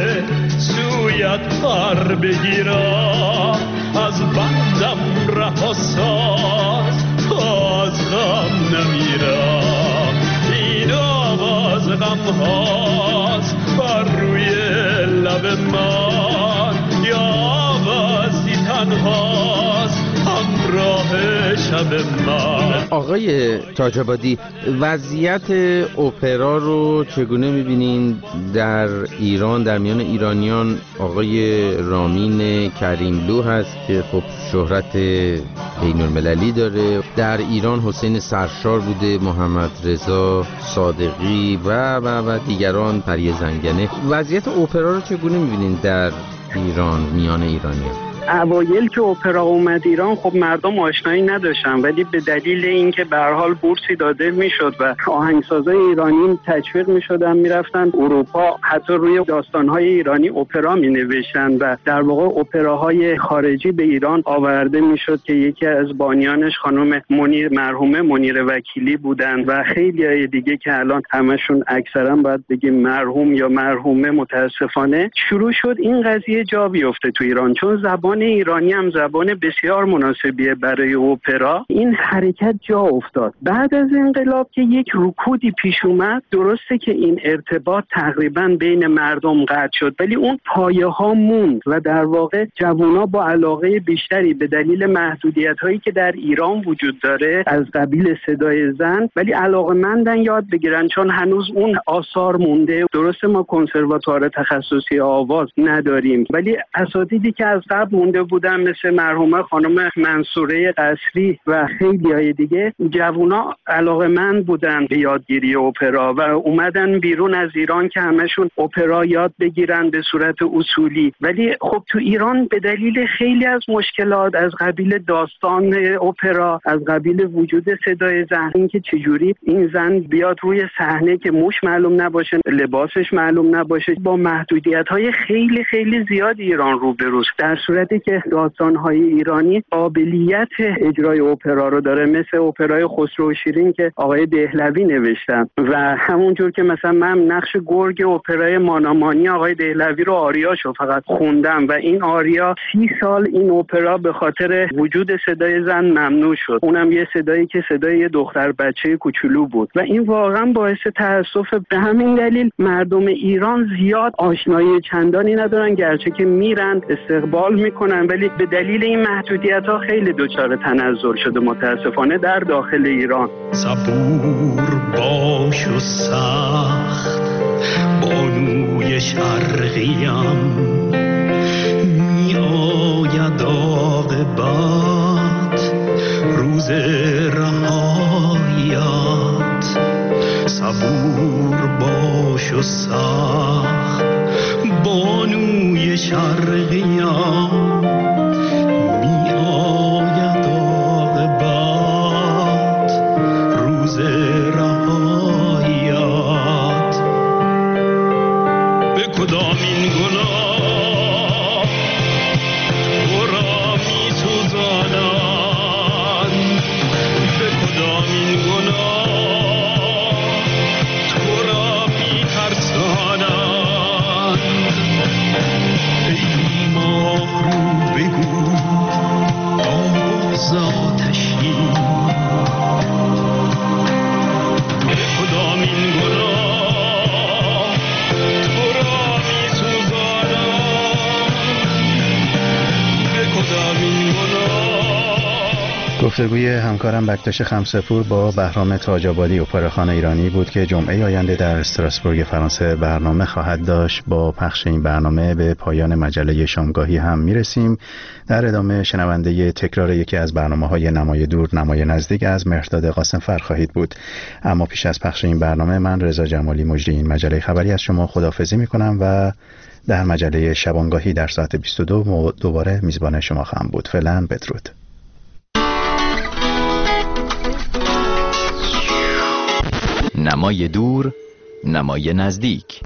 سویت پر بگیرم، از بندم رها ساز از غم نمیرم. این آواز غم هاست بر روی لب من، یا آوازی تنهاست همراه شب من. آقای تاج‌آبادی، وضعیت اپرا رو چگونه می‌بینین در ایران، در میان ایرانیان؟ آقای رامین کریملو هست که خب شهرت بین‌المللی داره. در ایران حسین سرشار بوده، محمد رضا صادقی و و و دیگران، پری زنگنه. وضعیت اپرا رو چگونه می‌بینین در ایران میان ایرانیان؟ اوایل که اپرا اومد ایران خب مردم آشنایی نداشتن، ولی به دلیل اینکه به هر حال بورسی داده میشد و آهنگسازای ایرانی تشویق میشدن میرفتن اروپا، حتی روی داستانهای ایرانی اپرا می نوشتن و در واقع اپراهای خارجی به ایران آورده میشد که یکی از بانیانش خانم منیر، مرحومه منیر وکیلی بودن و خیلی های دیگه که الان همشون اکثرا باید بگیم مرحوم یا مرحومه. متاسفانه شروع شد این قضیه جا بیفته تو ایران، چون زبان ایرانی هم زبان بسیار مناسبیه برای اپرا. این حرکت جا افتاد. بعد از انقلاب که یک رکودی پیش اومد، درسته که این ارتباط تقریبا بین مردم قطع شد، ولی اون پایه ها موند و در واقع جوونا با علاقه بیشتری به دلیل محدودیت هایی که در ایران وجود داره از قبیل صدای زن، ولی علاقه‌مندن یاد بگیرن، چون هنوز اون آثار مونده. درسته ما کنسرواتوار تخصصی آواز نداریم، ولی اساتیدی که از قبل مونده بودن مثل مرحومه خانم منصوره قصری و خیلی های دیگه، جوونا علاقه‌مند بودن به یادگیری اپرا و اومدن بیرون از ایران که همشون اپرا یاد بگیرن به صورت اصولی. ولی خب تو ایران به دلیل خیلی از مشکلات از قبیل داستان اپرا، از قبیل وجود صدای زن، اینکه چجوری این زن بیاد روی صحنه که موش معلوم نباشه، لباسش معلوم نباشه، با محدودیت‌های خیلی خیلی زیاد ایران روبروست. در صورت وقتی که داستان‌های ایرانی قابلیت اجرای اپرا رو داره، مثل اپرای خسرو و شیرین که آقای دهلوی نوشتن و همونجور که مثلا من نقش گرگ اپرای مانامانی آقای دهلوی رو آریاشو فقط خوندم و این آریا سی سال این اپرا به خاطر وجود صدای زن ممنوع شد، اونم یه صدایی که صدای یه دختر بچه کوچولو بود و این واقعا باعث تأسف. به همین دلیل مردم ایران زیاد آشنایی چندانی ندارن، گرچه که میرن استقبال میکنن، ولی به دلیل این محدودیت ها خیلی دچار تنزل شده متاسفانه در داخل ایران. صبور باش و سخت بانوی شرقیم، می آید عاقبت روز رهایت. صبور باش و سخت بانوی شرقیم، می آید عاقبت روز رهایت. به کدام این گناه تو را می سوزانند، به کدام این گناه تو را می ترسانند. ای ماه رو بگو آواز آتشین، به کدام این گناه تو را می سوزانند، به کدام این گناه. گفتگوی همکارم بکتاش خمسه‌پور با بهرام تاج‌آبادی اپراخوان ایرانی بود که جمعه آینده در استراسبورگ فرانسه برنامه خواهد داشت. با پخش این برنامه به پایان مجله شامگاهی هم میرسیم. در ادامه شنونده تکرار یکی از برنامه‌های نمای دور نمای نزدیک از مهرداد قاسم‌فر خواهید بود. اما پیش از پخش این برنامه من رضا جمالی مجری این مجله خبری از شما خداحافظی می‌کنم و در مجله شبانگاهی در ساعت بیست و دو دوباره میزبان شما خواهم بود. فعلا بدرود. نمای دور نمای نزدیک.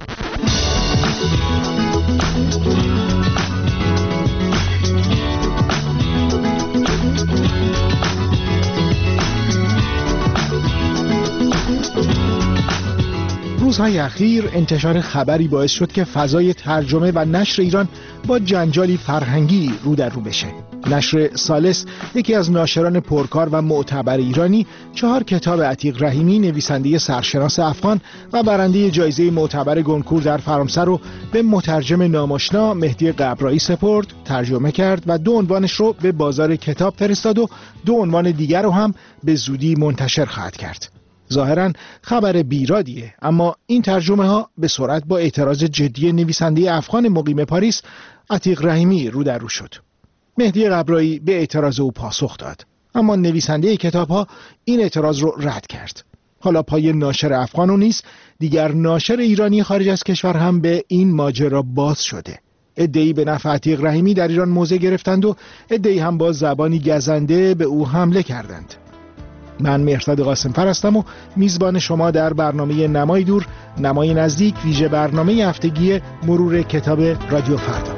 روزهای اخیر انتشار خبری باعث شد که فضای ترجمه و نشر ایران با جنجالی فرهنگی رو در رو بشه. نشر سالس، یکی از ناشران پرکار و معتبر ایرانی، چهار کتاب عتیق رحیمی نویسنده سرشناس افغان و برنده جایزه معتبر گونکور در فرانسه رو به مترجم ناماشنا مهدی قبرایی سپرد، ترجمه کرد و دو عنوانش رو به بازار کتاب فرستاد و دو عنوان دیگر رو هم به زودی منتشر خواهد کرد. ظاهراً خبر بیرادیه، اما این ترجمه ها به سرعت با اعتراض جدی نویسنده افغان مقیم پاریس عتیق رحیمی رو در رو شد. مهدی قبرایی به اعتراض او پاسخ داد، اما نویسنده کتاب ها این اعتراض رو رد کرد. حالا پای ناشر افغان و نیز دیگر ناشر ایرانی خارج از کشور هم به این ماجرا باز شده. عده‌ای به نفع عتیق رحیمی در ایران موضع گرفتند و عده‌ای هم با زبانی گزنده به او حمله کردند. من مهرداد قاسم‌فر هستم و میزبان شما در برنامه نمای دور نمای نزدیک، ویژه برنامه هفتگی مرور کتاب رادیو فردا.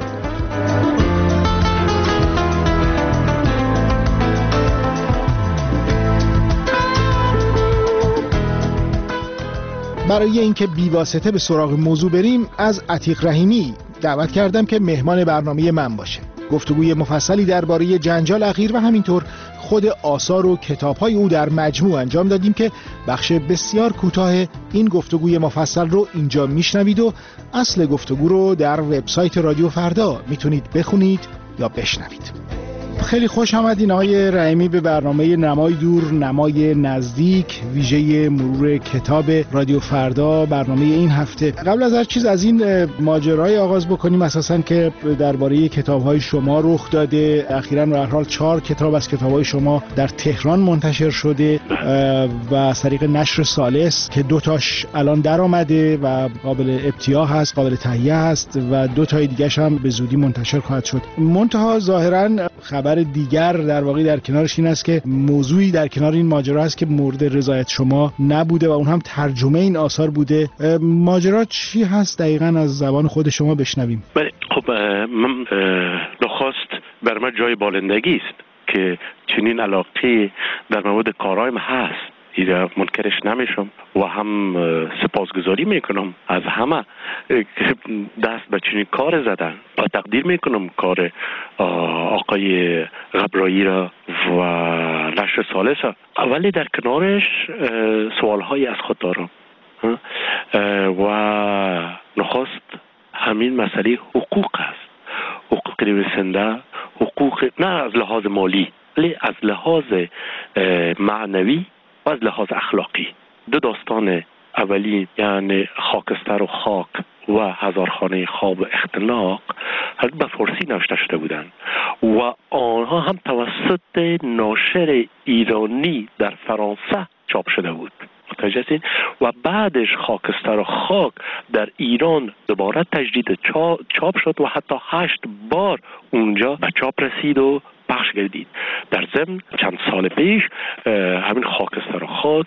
برای اینکه بیواسطه به سراغ موضوع بریم، از عتیق رحیمی دعوت کردم که مهمان برنامه من باشه. گفتگوی مفصلی درباره جنجال اخیر و همینطور خود آثار و کتاب‌های او در مجموع انجام دادیم که بخش بسیار کوتاه این گفتگوی مفصل رو اینجا میشنوید و اصل گفتگو رو در وبسایت رادیو فردا میتونید بخونید یا بشنوید. خیلی خوش آمدین آقای رحیمی به برنامه نمای دور نمای نزدیک، ویژه مرور کتاب رادیو فردا، برنامه این هفته. قبل از هر چیز از این ماجرای آغاز بکنیم اساساً که درباره کتاب‌های شما رخ داده. اخیراً به هر حال چهار کتاب از کتاب‌های شما در تهران منتشر شده و از طریق نشر سالس که دو تاش الان در آمده و قابل ابتیاع هست، قابل تهیه هست و دو تای دیگه‌ش هم به زودی منتشر خواهد شد. منتها ظاهراً خبر دیگر در واقع در کنارش این است که موضوعی در کنار این ماجرا هست که مورد رضایت شما نبوده و اون هم ترجمه این آثار بوده. ماجرا چی هست دقیقاً؟ از زبان خود شما بشنویم. بله، خب من نخست بر من جای بالندگی است که چنین علاقه در مورد کارایم هست، ایره منکرش نمیشم و هم سپاسگزاری میکنم از همه که دست به چنین کار زدن و تقدیر میکنم کار آقای غبرایی را و نشر سالس. ولی در کنارش سوالهایی از خود دارم و نخست همین مسئله حقوق است. حقوق نویسنده، حقوق نه از لحاظ مالی ولی از لحاظ معنوی و از لحاظ اخلاقی. دو داستان اولی یعنی خاکستر و خاک و هزارخانه خواب و اختناق به فارسی نوشته شده بودند و آنها هم توسط ناشر ایرانی در فرانسه چاپ شده بود. متوجه هستین؟ و بعدش خاکستر و خاک در ایران دوباره تجدید چاپ شد و حتی هشت بار اونجا به چاپ رسید و پخش گردید. در ضمن چند سال پیش همین خاکستر و خاک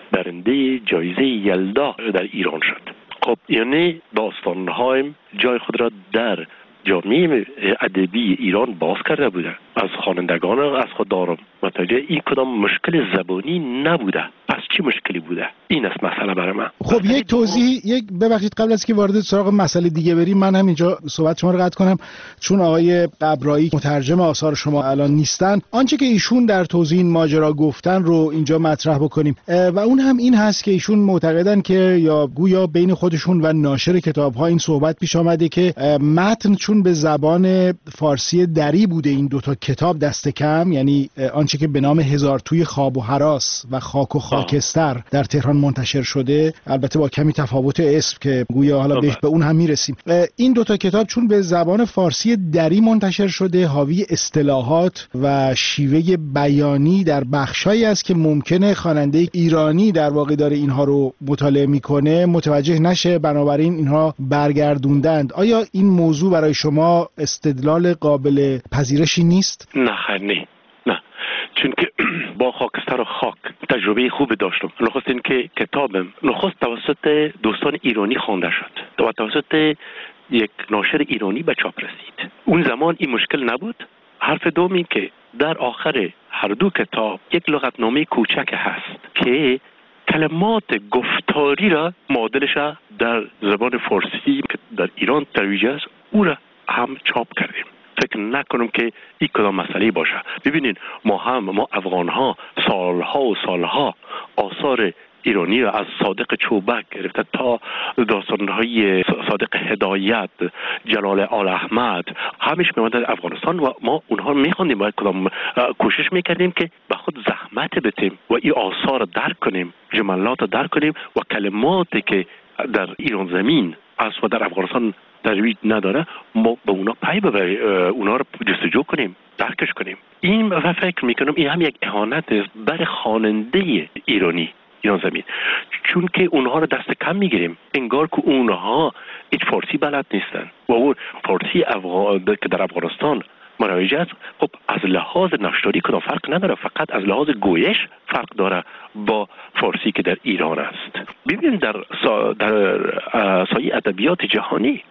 برنده جایزه یلدا در ایران شد. خب یعنی داستان‌هایم جای خود را در جامعه ادبی ایران باز کرده بوده. از خوانندگان از خود دارم. متوجه این کدام مشکل زبانی نبوده. پس چی مشکلی بوده؟ این است مسئله برای من. خب یک توضیح، یک ببخشید قبل از که وارد سراغ مسئله دیگه بریم، من هم اینجا صحبت شما رو قطع کنم چون آقای غبرایی مترجم آثار شما الان نیستن. آنچه که ایشون در توضیح این ماجرا گفتن رو اینجا مطرح بکنیم و اون هم این هست که ایشون معتقدن که یا گویا بین خودشون و ناشر کتاب‌ها این صحبت پیش آمده که متن چون به زبان فارسی دری بوده این دوتا کتاب دست کم، یعنی آنچه که به نام هزار توی خواب و هراس و خاک و خاکستر در تهران منتشر شده، البته با کمی تفاوت اسم که گویا حالا به, به اون هم میرسیم، این دوتا کتاب چون به زبان فارسی دری منتشر شده حاوی اصطلاحات و شیوه بیانی در بخشایی است که ممکنه خواننده ایرانی در واقع داره اینها رو مطالعه میکنه متوجه نشه، بنابراین اینها برگردوندند. آیا این موضوع برای شما استدلال قابل پذیرشی نیست؟ نه خیر نه نه چون که با خاکستر و خاک تجربه خوب داشتم. نخست این که کتابم نخست توسط دوستان ایرانی خوانده شد و توسط یک ناشر ایرانی به چاپ رسید. اون زمان این مشکل نبود. حرف دومی که در آخر هر دو کتاب یک لغتنامه کوچک هست که کلمات گفتاری را معادلش در زبان فارسی که در ایران ترویج است او را هم چاپ کردیم. فکر نکنم که این کدام مسئله باشه. ببینید ما هم ما افغان ها سالها و سالها آثار ایرانی را از صادق چوبک گرفته تا داستان‌های صادق هدایت، جلال آل احمد همیشه می‌آمد در افغانستان و ما اونها می‌خواندیم، باید کدام کوشش می‌کردیم که به خود زحمت بدیم و این آثار را درک کنیم، جملات را درک کنیم و کلماتی که در ایران زمین است و در افغانستان ترویج نداره ما به اونا پی ببریم، اونا رو جستجو کنیم، درکش کنیم. این و فکر میکنم این هم یک اهانت است بر خواننده ایرانی ایران زمین، چون که اونها رو دست کم میگیریم، انگار که اونها هیچ فارسی بلد نیستن و اون فارسی افغان که در افغانستان مروج است خب از لحاظ نشتاری کدام فرق نداره، فقط از لحاظ گویش فرق داره با فارسی که در ایران است. ببینید در سا در سایه ادبیات جهانی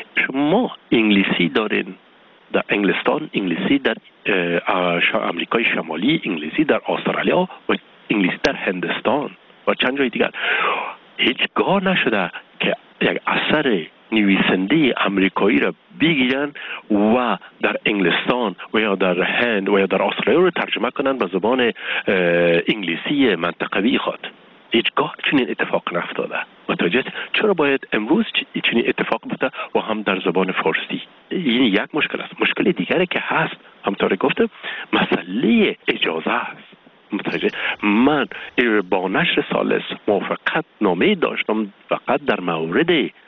شما انگلیسی دارین در انگلستان، انگلیسی در امریکای شمالی، انگلیسی در استرالیا و انگلیسی در هندستان و چند جای دیگر. هیچگاه نشده که یک اثر نویسنده امریکایی را بگیرن و در انگلستان و یا در هند و یا در استرالیا رو ترجمه کنن به زبان انگلیسی منطقوی خود. هیچگاه چنین اتفاق نفتاده. متوجه؟ چرا باید امروز چنین اتفاق بیفته و هم در زبان فارسی؟ این یک مشکل است. مشکل دیگری که هست همطور گفتم مسئله اجازه است. متوجه؟ من با نشر سالس موافقت نامه داشتم فقط در مورد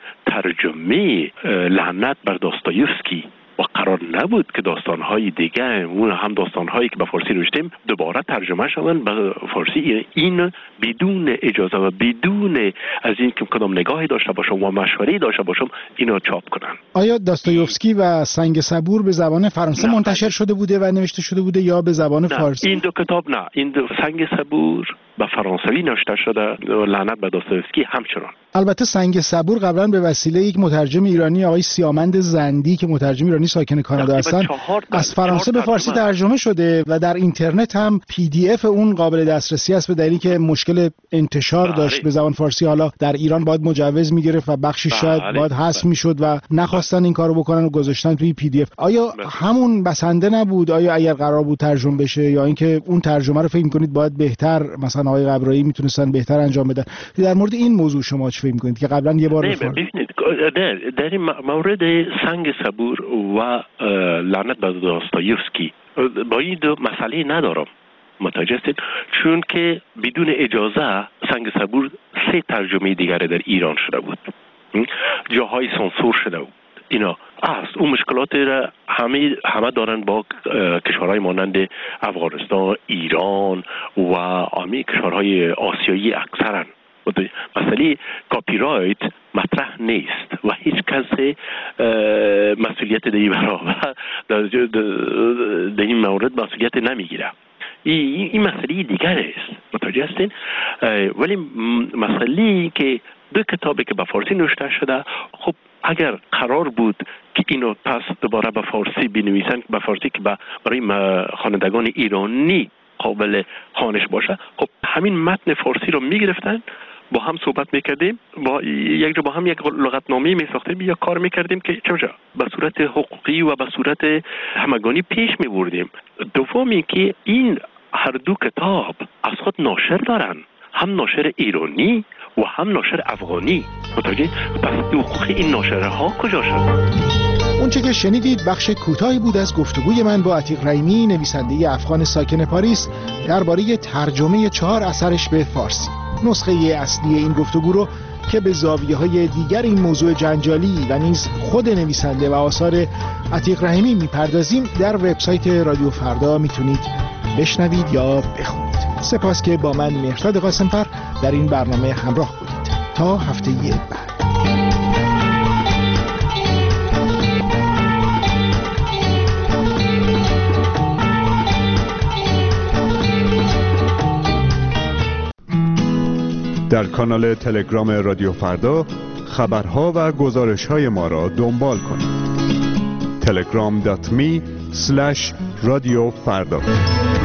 ترجمه لعنت بر داستایوفسکی و قرار نبود که داستان‌های دیگه اون هم داستان‌هایی که به فارسی نوشتیم دوباره ترجمه شوند به فارسی. این بدون اجازه و بدون از این که کدام نگاهی داشته باشم و مشوره‌ای داشته باشم اینو چاپ کنن. آیا داستایوفسکی و سنگ صبور به زبان فرانسه منتشر شده بوده و نوشته شده بوده یا به زبان نه. فارسی؟ این دو کتاب نه. این دو سنگ صبور به فرانسوی نوشته شده، لعنت به داستایوفسکی همچنان. البته سنگ صبور قبلا به وسیله یک مترجم ایرانی آقای سیامند زندی که مترجم ایرانی ساکن کانادا هستن از فرانسه به فارسی ترجمه شده و در اینترنت هم پی دی اف اون قابل دسترسی است، به دلیلی که مشکل انتشار بله. داشت به زبان فارسی. حالا در ایران باید مجوز میگرفت و بخشی بله. شاید باید حذف میشد و نخواستن این کارو بکنن و گذاشتن توی پی دی اف. آیا بله. همون بسنده نبود؟ آیا اگر قرار بود ترجمه بشه، یا اینکه اون ترجمه رو فکر می‌کنید باید بهتر، مثلا آقای قبرایی میتونستن بهتر انجام بدن؟ در مورد این موضوع شما چه فکر می‌کنید که قبلا یه بار ببینید در در این مورد سنگ صبور و لعنت به داستایوفسکی با این دو مسئله ندارم، متوجه هستید؟ چون که بدون اجازه سنگ صبور سه ترجمه دیگر در ایران شده بود، جاهای سانسور شده بود. اینا است اون مشکلات را همه همه دارن با کشورهای مانند افغانستان، ایران و همه کشورهای آسیایی اکثرا. مسئله کاپی رایت مطرح نیست و هیچ کس مسئولیت در این برابر در این مورد مسئولیت نمیگیره. این این مسئله دیگر است، متوجه هستین؟ ولی مسئله که دو کتابی که به فارسی نوشته شده، خب اگر قرار بود که اینو پس دوباره به فارسی بنویسن، به فارسی که برای خوانندگان ایرانی قابل خوانش باشه، خب همین متن فارسی رو میگرفتن، با هم صحبت میکردیم، با یک جا با هم یک لغتنامه میساختیم یا کار میکردیم که چه به صورت حقوقی و به صورت همگانی پیش میبردیم. دومی که این هر دو کتاب از خود ناشر دارن، هم ناشر ایرانی و هم ناشر افغانی. متوجه؟ پس حقوق این ناشرها کجا شد؟ اون چه که شنیدید بخش کوتاهی بود از گفتگوی من با عتیق رحیمی، نویسنده افغان ساکن پاریس، درباره ترجمه چهار اثرش به فارسی. نسخه اصلی این گفتگو رو که به زاویه‌های دیگر این موضوع جنجالی و نیز خود نویسنده و آثار عتیق رحیمی میپردازیم، در وبسایت رادیو فردا میتونید بشنوید یا بخونید. سپاس که با من مهرداد قاسم‌فر در این برنامه همراه بودید. تا هفته بعد. در کانال تلگرام رادیو فردا خبرها و گزارش‌های ما را دنبال کنید. تلگرام دات می اسلش رادیو فردا.